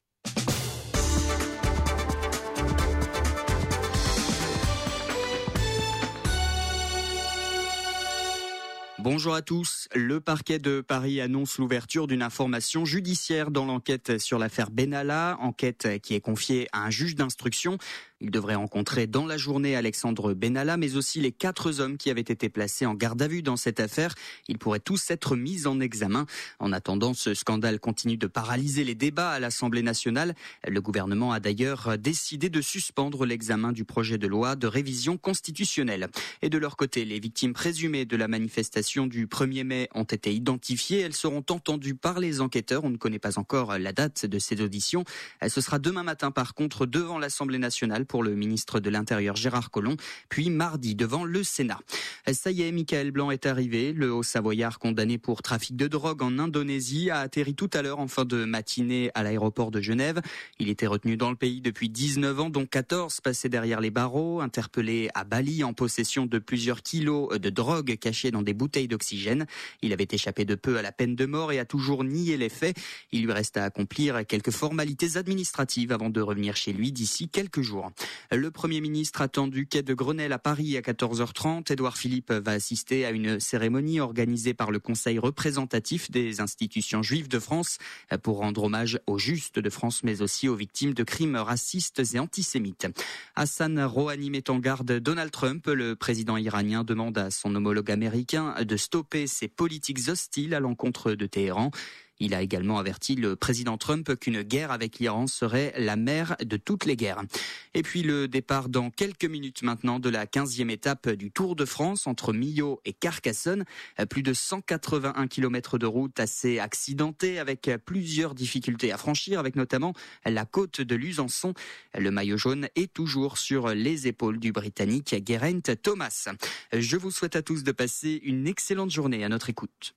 Bonjour à tous. Le parquet de Paris annonce l'ouverture d'une information judiciaire dans l'enquête sur l'affaire Benalla, enquête qui est confiée à un juge d'instruction. Il devrait rencontrer dans la journée Alexandre Benalla, mais aussi les 4 hommes qui avaient été placés en garde à vue dans cette affaire. Ils pourraient tous être mis en examen. En attendant, ce scandale continue de paralyser les débats à l'Assemblée nationale. Le gouvernement a d'ailleurs décidé de suspendre l'examen du projet de loi de révision constitutionnelle. Et de leur côté, les victimes présumées de la manifestation du 1er mai ont été identifiées. Elles seront entendues par les enquêteurs. On ne connaît pas encore la date de ces auditions. Ce sera demain matin, par contre, devant l'Assemblée nationale pour le ministre de l'Intérieur Gérard Collomb, puis mardi devant le Sénat. Ça y est, Michael Blanc est arrivé. Le Haut-Savoyard condamné pour trafic de drogue en Indonésie a atterri tout à l'heure en fin de matinée à l'aéroport de Genève. Il était retenu dans le pays depuis 19 ans, dont 14 passés derrière les barreaux, interpellé à Bali en possession de plusieurs kilos de drogue cachés dans des bouteilles d'oxygène. Il avait échappé de peu à la peine de mort et a toujours nié les faits. Il lui reste à accomplir quelques formalités administratives avant de revenir chez lui d'ici quelques jours. Le Premier ministre attendu quai de Grenelle à Paris à 14h30. Édouard Philippe va assister à une cérémonie organisée par le Conseil représentatif des institutions juives de France pour rendre hommage aux justes de France, mais aussi aux victimes de crimes racistes et antisémites. Hassan Rouhani met en garde Donald Trump. Le président iranien demande à son homologue américain de stopper ses politiques hostiles à l'encontre de Téhéran. Il a également averti le président Trump qu'une guerre avec l'Iran serait la mère de toutes les guerres. Et puis le départ dans quelques minutes maintenant de la 15e étape du Tour de France entre Millau et Carcassonne. Plus de 181 km de route assez accidentée avec plusieurs difficultés à franchir, avec notamment la côte de Luzançon. Le maillot jaune est toujours sur les épaules du Britannique Geraint Thomas. Je vous souhaite à tous de passer une excellente journée à notre écoute.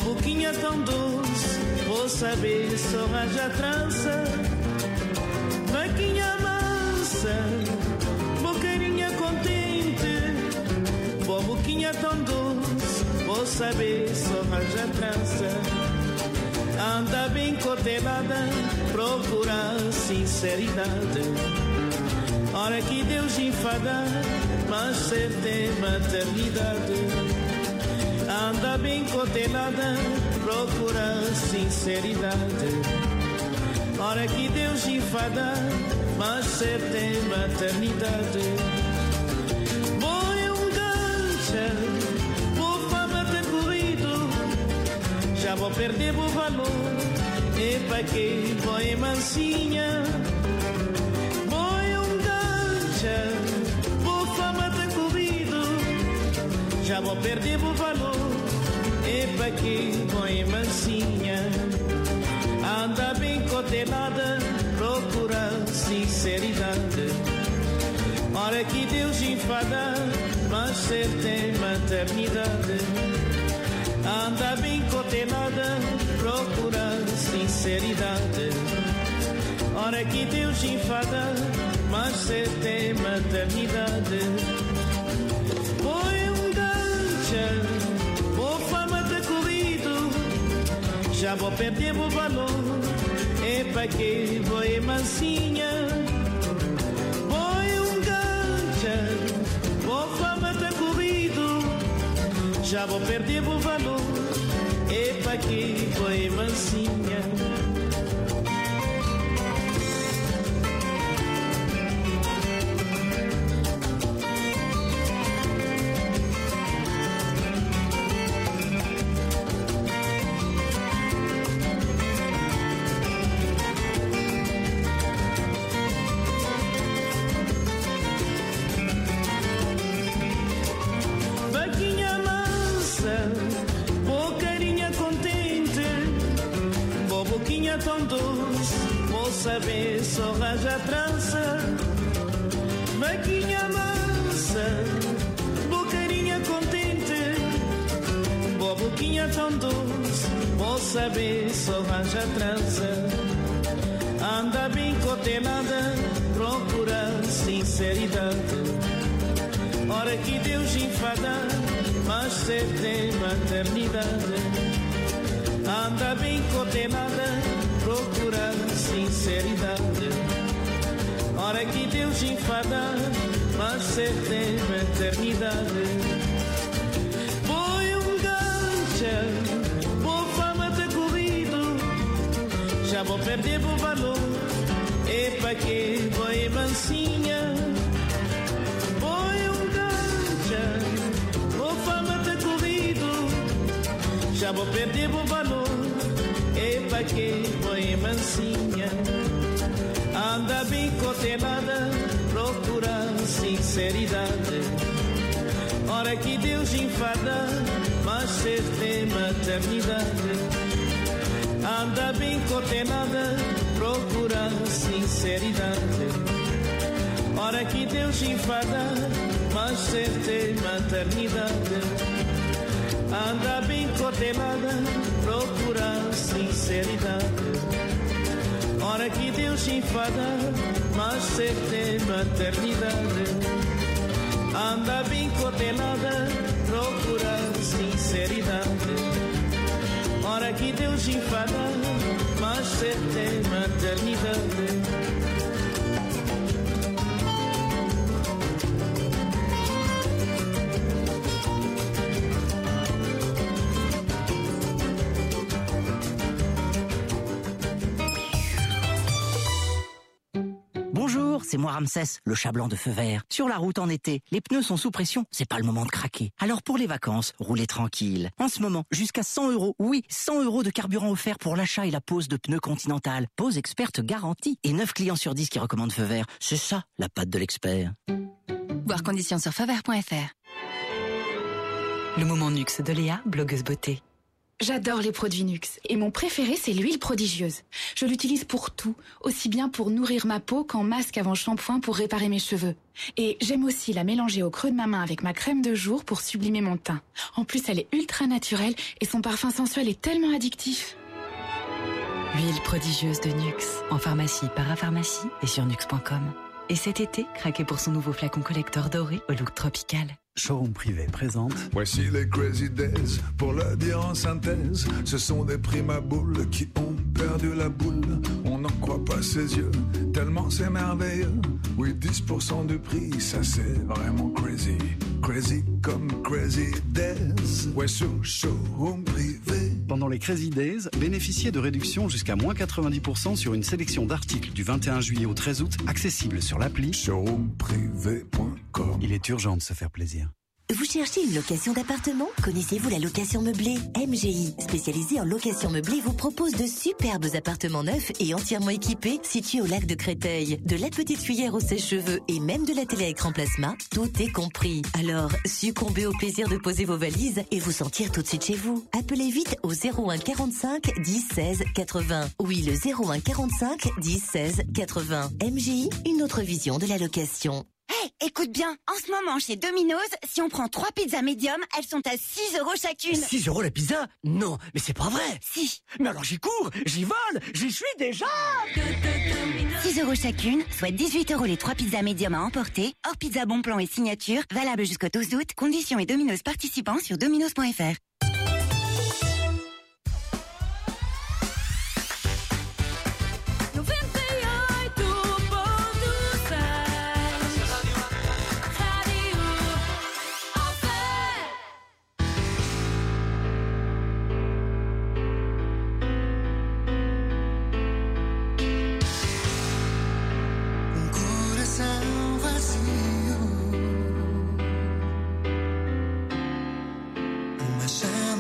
boquinha tão doce, vou saber só arranja trança. Vaquinha mansa, bocarinha contente, boa boquinha tão doce, vou saber só arranja trança. Anda bem cotelada, procura sinceridade. Hora que Deus enfada, mas certa é maternidade. Anda bem cotelada, procura sinceridade. Hora que Deus enfada, mas certa é maternidade. Boi gancha, vou fama ter corrido, já vou perder o valor. E pra que boi mansinha? Boi gancha, vou fama ter corrido, já vou perder o valor. E pra que boi mansinha? Anda bem cotelada, procura sinceridade. Hora que Deus enfada, mas certa é maternidade. Anda bem cotelada, procura sinceridade. Hora que Deus enfada, mas certa é maternidade. Foi gancha, vou fama ter corrido, já vou perder o valor. E pra que boi mansinha? Boi gancha, vou fama ter corrido, já vou perder o valor. E pra que boi mansinha? Tão doce, vou saber só arranja trança. Vaquinha mansa, bocarinha contente, boa boquinha tão doce, vou saber só arranja trança. Anda bem cotelada, procura sinceridade. Hora que Deus enfada, mas certa é maternidade. Anda bem cotelada, procura sinceridade. Hora que Deus enfada, mas certa é maternidade. Foi gancha, vou fama ter corrido, já vou perder o valor. E pra que boi mansinha? Foi gancha, vou fama ter corrido, já vou perder o valor. E pra que boi mansinha? Anda bem cotelada, procura sinceridade. Hora que Deus enfada, mas certa é maternidade. Anda bem cotelada, procura sinceridade. Hora que Deus enfada, mas certa é maternidade. Anda bem cotelada, procura sinceridade. Hora que Deus enfada, mas certa é maternidade. Anda bem cotelada, procura sinceridade. Hora que Deus enfada, mas certa é maternidade. Bonjour, c'est moi Ramsès, le chat blanc de feu vert. Sur la route en été, les pneus sont sous pression, c'est pas le moment de craquer. Alors pour les vacances, roulez tranquille. En ce moment, jusqu'à 100 €, oui, 100 € de carburant offert pour l'achat et la pose de pneus Continental. Pose experte garantie. Et 9 clients sur 10 qui recommandent feu vert. C'est ça, la patte de l'expert. Voir conditions sur feuvert.fr. Le moment luxe de Léa, blogueuse beauté. J'adore les produits Nux et mon préféré c'est l'huile prodigieuse. Je l'utilise pour tout, aussi bien pour nourrir ma peau qu'en masque avant shampoing pour réparer mes cheveux. Et j'aime aussi la mélanger au creux de ma main avec ma crème de jour pour sublimer mon teint. En plus elle est ultra naturelle et son parfum sensuel est tellement addictif. Huile prodigieuse de Nux, en pharmacie, parapharmacie et sur nux.com. Et cet été, craquez pour son nouveau flacon collector doré au look tropical. Showroom privé présente. Voici les Crazy Days, pour le dire en synthèse. Ce sont des primaboules qui ont perdu la boule. On n'en croit pas ses yeux, tellement c'est merveilleux. Oui, 10% du prix, ça c'est vraiment crazy. Crazy comme Crazy Days. Ouais, sur Showroom privé. Pendant les Crazy Days, bénéficiez de réductions jusqu'à moins 90% sur une sélection d'articles du 21 juillet au 13 août, accessible sur l'appli showroomprivé.com. Il est urgent de se faire plaisir. Vous cherchez une location d'appartement? Connaissez-vous la location meublée? MGI, spécialisée en location meublée, vous propose de superbes appartements neufs et entièrement équipés situés au lac de Créteil. De la petite cuillère au sèche-cheveux et même de la télé à écran plasma, tout est compris. Alors, succombez au plaisir de poser vos valises et vous sentir tout de suite chez vous. Appelez vite au 01 45 10 16 80. Oui, le 01 45 10 16 80. MGI, une autre vision de la location. Hey, écoute bien, en ce moment chez Domino's, si on prend 3 pizzas médium, elles sont à 6 € chacune. 6 € la pizza? Non, mais c'est pas vrai. Si. Mais alors j'y cours, j'y vole, j'y suis déjà. 6 € chacune, soit 18 € les 3 pizzas médium à emporter, hors pizza bon plan et signature, valable jusqu'au 12 août, conditions et Domino's participants sur dominos.fr. Uma chave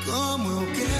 como eu quero.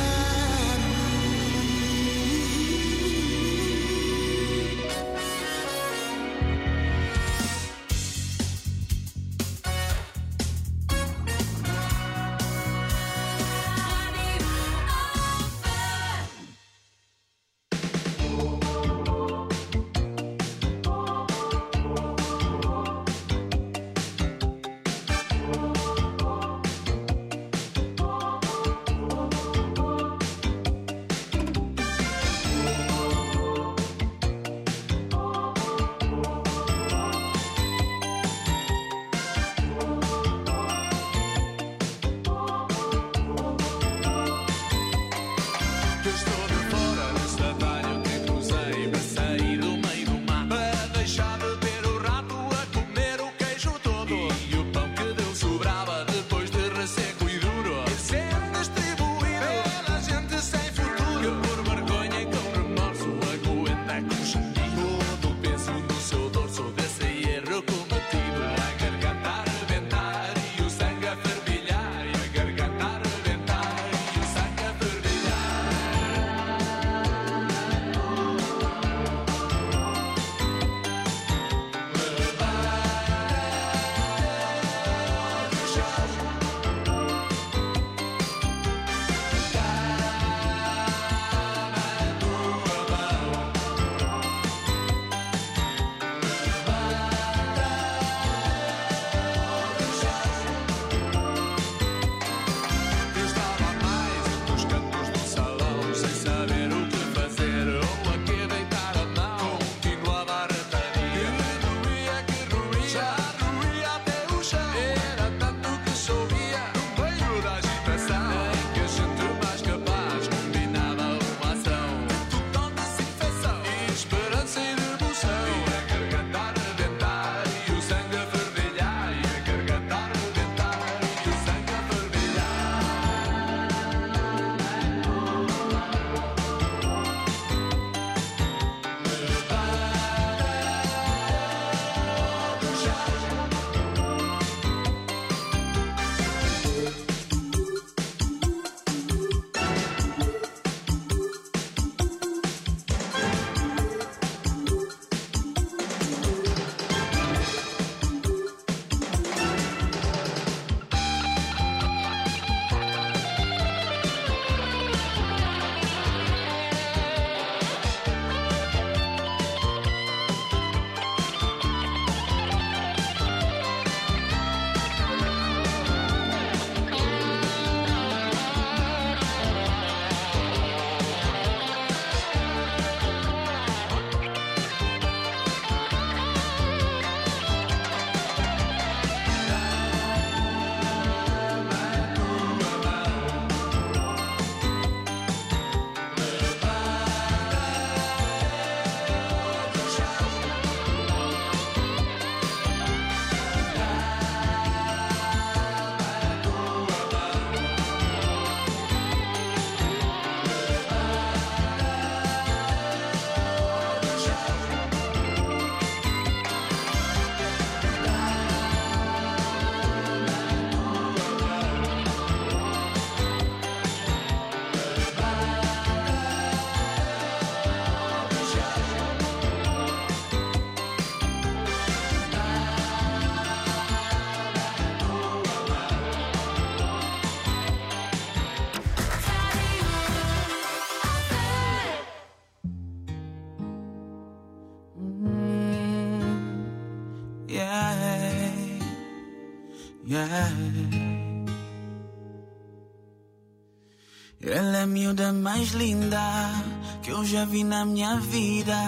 Ela é a miúda mais linda que eu já vi na minha vida.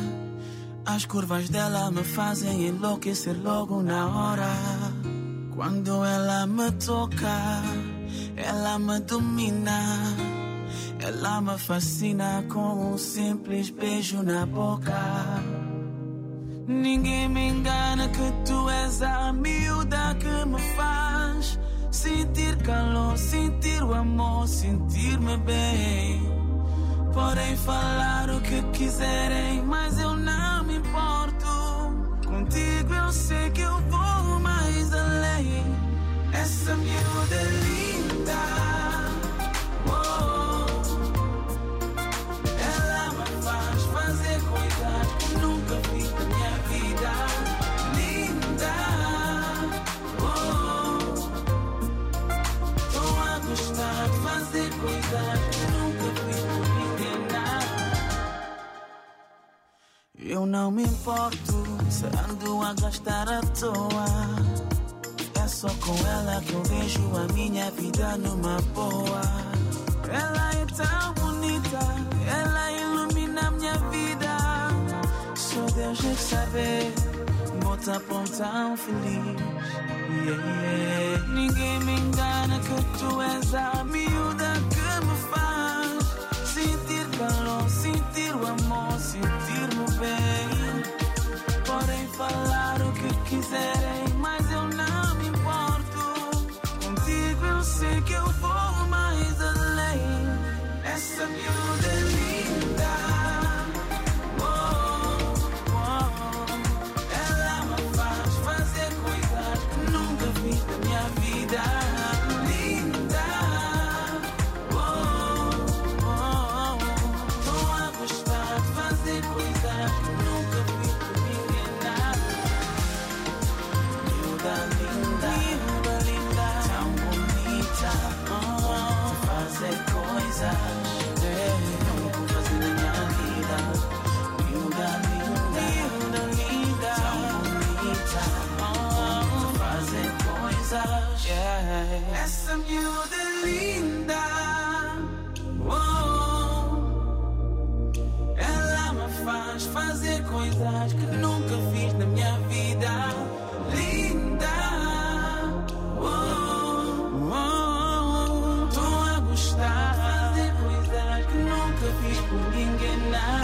As curvas dela me fazem enlouquecer logo na hora. Quando ela me toca, ela me domina. Ela me fascina com um simples beijo na boca. Ninguém me engana que tu és a miúda que me faz sentir calor, sentir o amor, sentir-me bem. Podem falar o que quiserem, mas eu não me importo. Contigo eu sei que eu vou mais além. Essa miúda é linda, não me importo se ando a gastar à toa. É só com ela que eu vejo a minha vida numa boa. Ela é tão bonita, ela ilumina a minha vida. Só Deus é que sabe, bota pão tão feliz. Yeah. Ninguém me engana que tu és a miúda que me faz sentir calor, sentir o amor, sentir-me bem. Podem falar o que quiserem, mas eu não me importo. Contigo eu sei que eu vou mais além. Essa miúda é linda. Ela me faz fazer coisas que nunca fiz na minha vida. Linda. Estou a gostar de fazer coisas que nunca fiz por ninguém. Miúda linda, miúda linda, tão bonita. Fazer coisas que nunca vou fazer na minha vida. Miúda linda, miúda linda, tão bonita. Fazer coisas, yeah. Essa miúda é linda. Ela me faz fazer coisas que nunca fiz na minha vida. Linda. Estou a gostar de fazer coisas que nunca fiz por ninguém.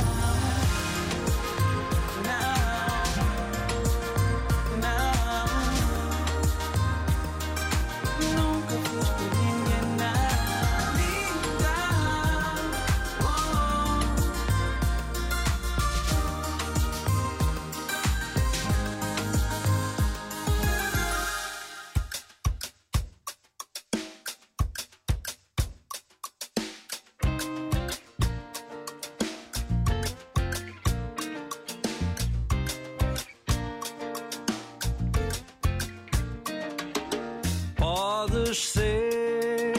Nunca fiz por ninguém. Linda. Podes ser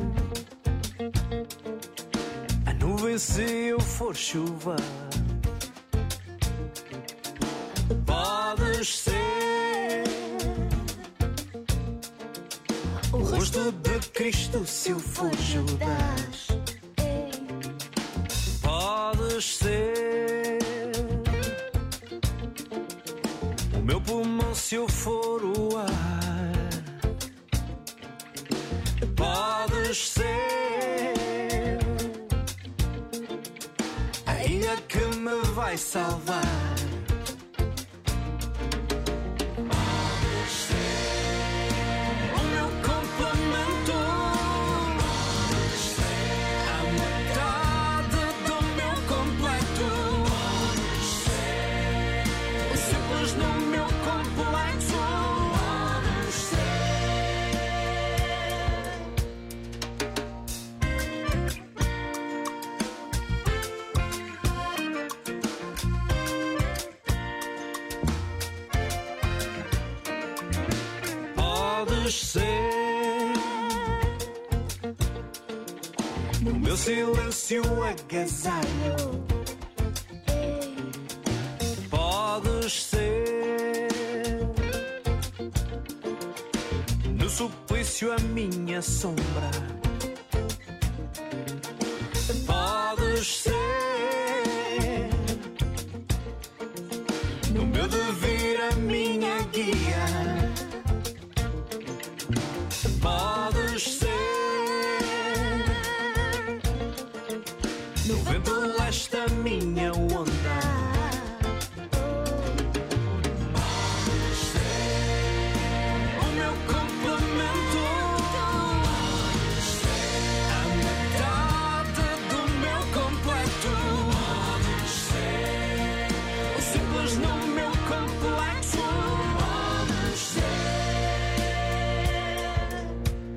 a nuvem se eu for chuva. Podes ser o rosto de Cristo se eu for Judas. Podes ser o meu pulmão se eu for o ar. Podes ser a ilha que me vai salvar. Podes ser o meu complemento. Podes ser a metade do meu completo. Podes ser o simples no meu complexo. Podes ser. Podes ser no meu silêncio agasalho. Podes ser no suplício a minha sombra. Podes ser no meu devir a minha guia. Podes ser no vento leste a minha onda. Podes ser o meu complemento. Podes ser a metade do meu completo. Podes ser o simples no meu complexo. Podes ser.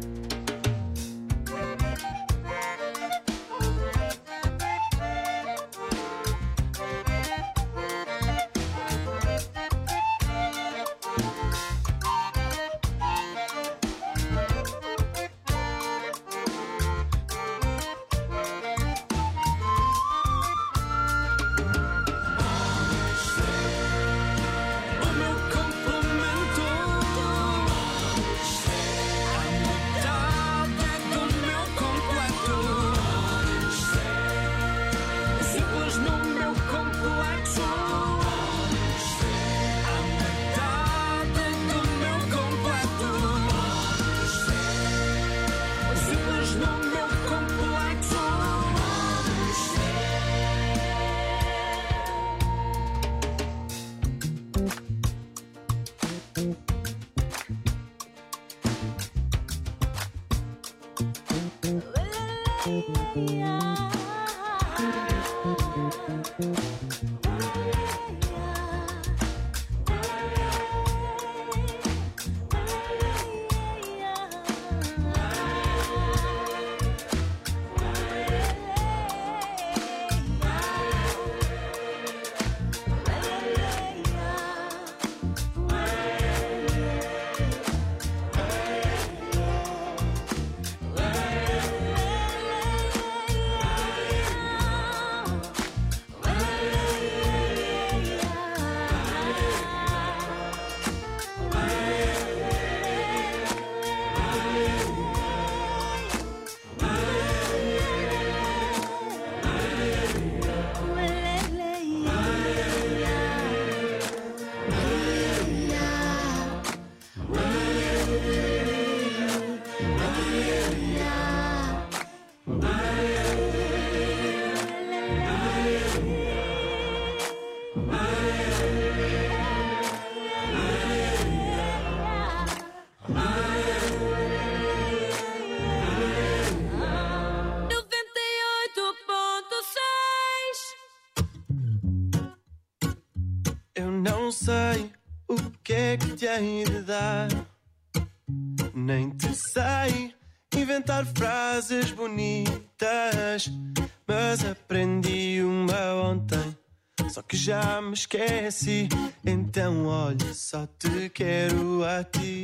Não sei o que é que te hei de dar, nem te sei inventar frases bonitas, mas aprendi uma ontem, só que já me esqueci. Então olha, só te quero a ti.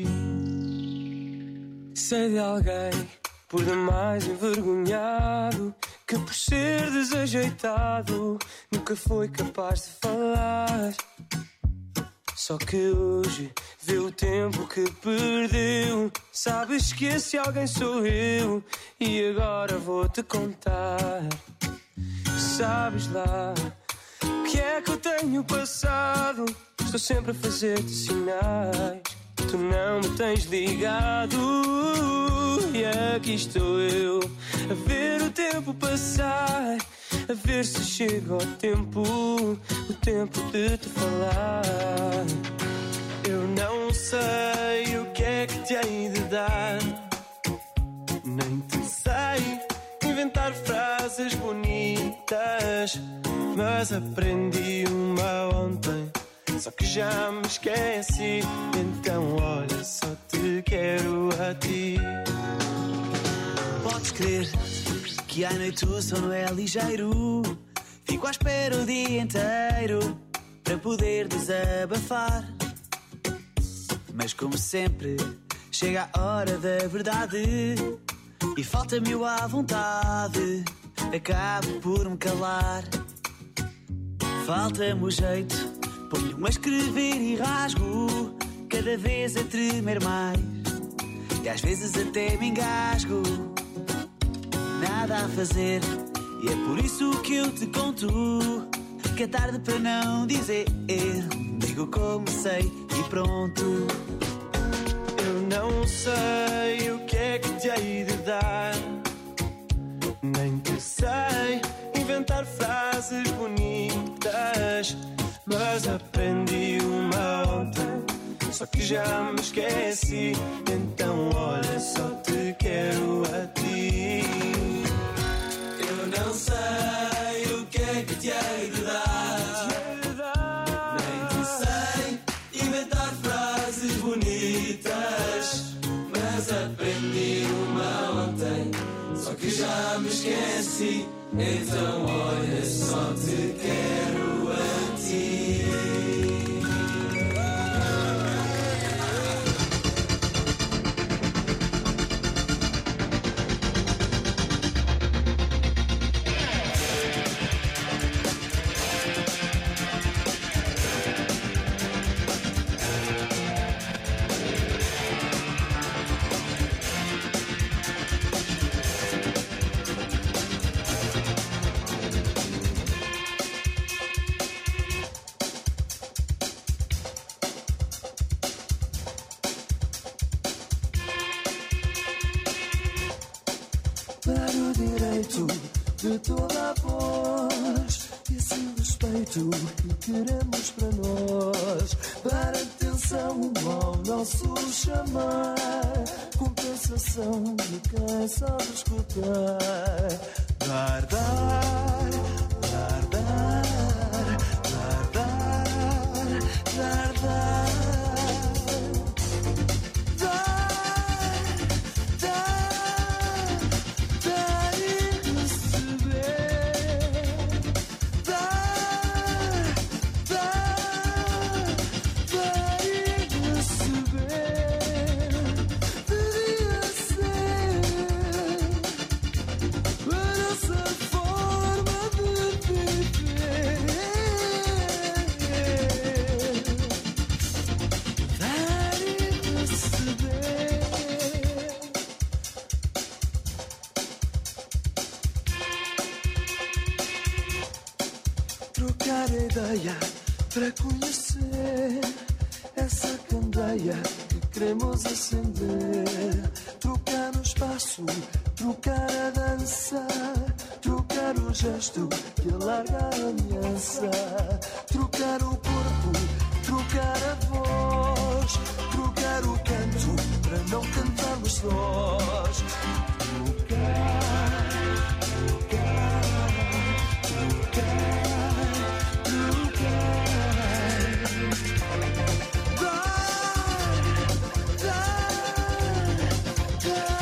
Sei de alguém por demais envergonhado, que por ser desajeitado nunca foi capaz de falar. Só que hoje vê o tempo que perdeu. Sabes que esse alguém sou eu, e agora vou-te contar. Sabes lá o que é que eu tenho passado? Estou sempre a fazer-te sinais, tu não me tens ligado. E aqui estou eu a ver o tempo passar, a ver se chega o tempo de te falar. Eu não sei o que é que te hei de dar, nem te sei inventar frases bonitas, mas aprendi uma ontem, só que já me esqueci. Então olha, só te quero a ti. Podes crer que à noite o sono é ligeiro, fico à espera o dia inteiro para poder desabafar. Mas como sempre, chega a hora da verdade e falta-me a vontade, acabo por me calar. Falta-me o jeito, ponho-me a escrever e rasgo, cada vez a tremer mais, e às vezes até me engasgo. Nada a fazer, e é por isso que eu te conto, que é tarde para não dizer, digo como sei e pronto. Eu não sei o que é que te hei de dar, nem te sei inventar frases bonitas, mas aprendi uma ontem, só que já me esqueci. Então olha, só te quero a ti. Eu não sei o que é que te hei de dar, nem te sei inventar frases bonitas, mas aprendi uma ontem, só que já me esqueci. Então olha, só te quero a ti. De toda a voz, esse respeito que queremos para nós, dar atenção ao nosso chamar, compensa sensação de quem sabe escutar. Dar, dar, dar, dar, dar, dar, dar, dar. Trocar ideia para conhecer essa candeia que queremos acender. Trocar o espaço, trocar a dança, trocar o gesto que alarga a ameaça. Trocar o corpo, trocar a voz, trocar o canto para não cantarmos sós.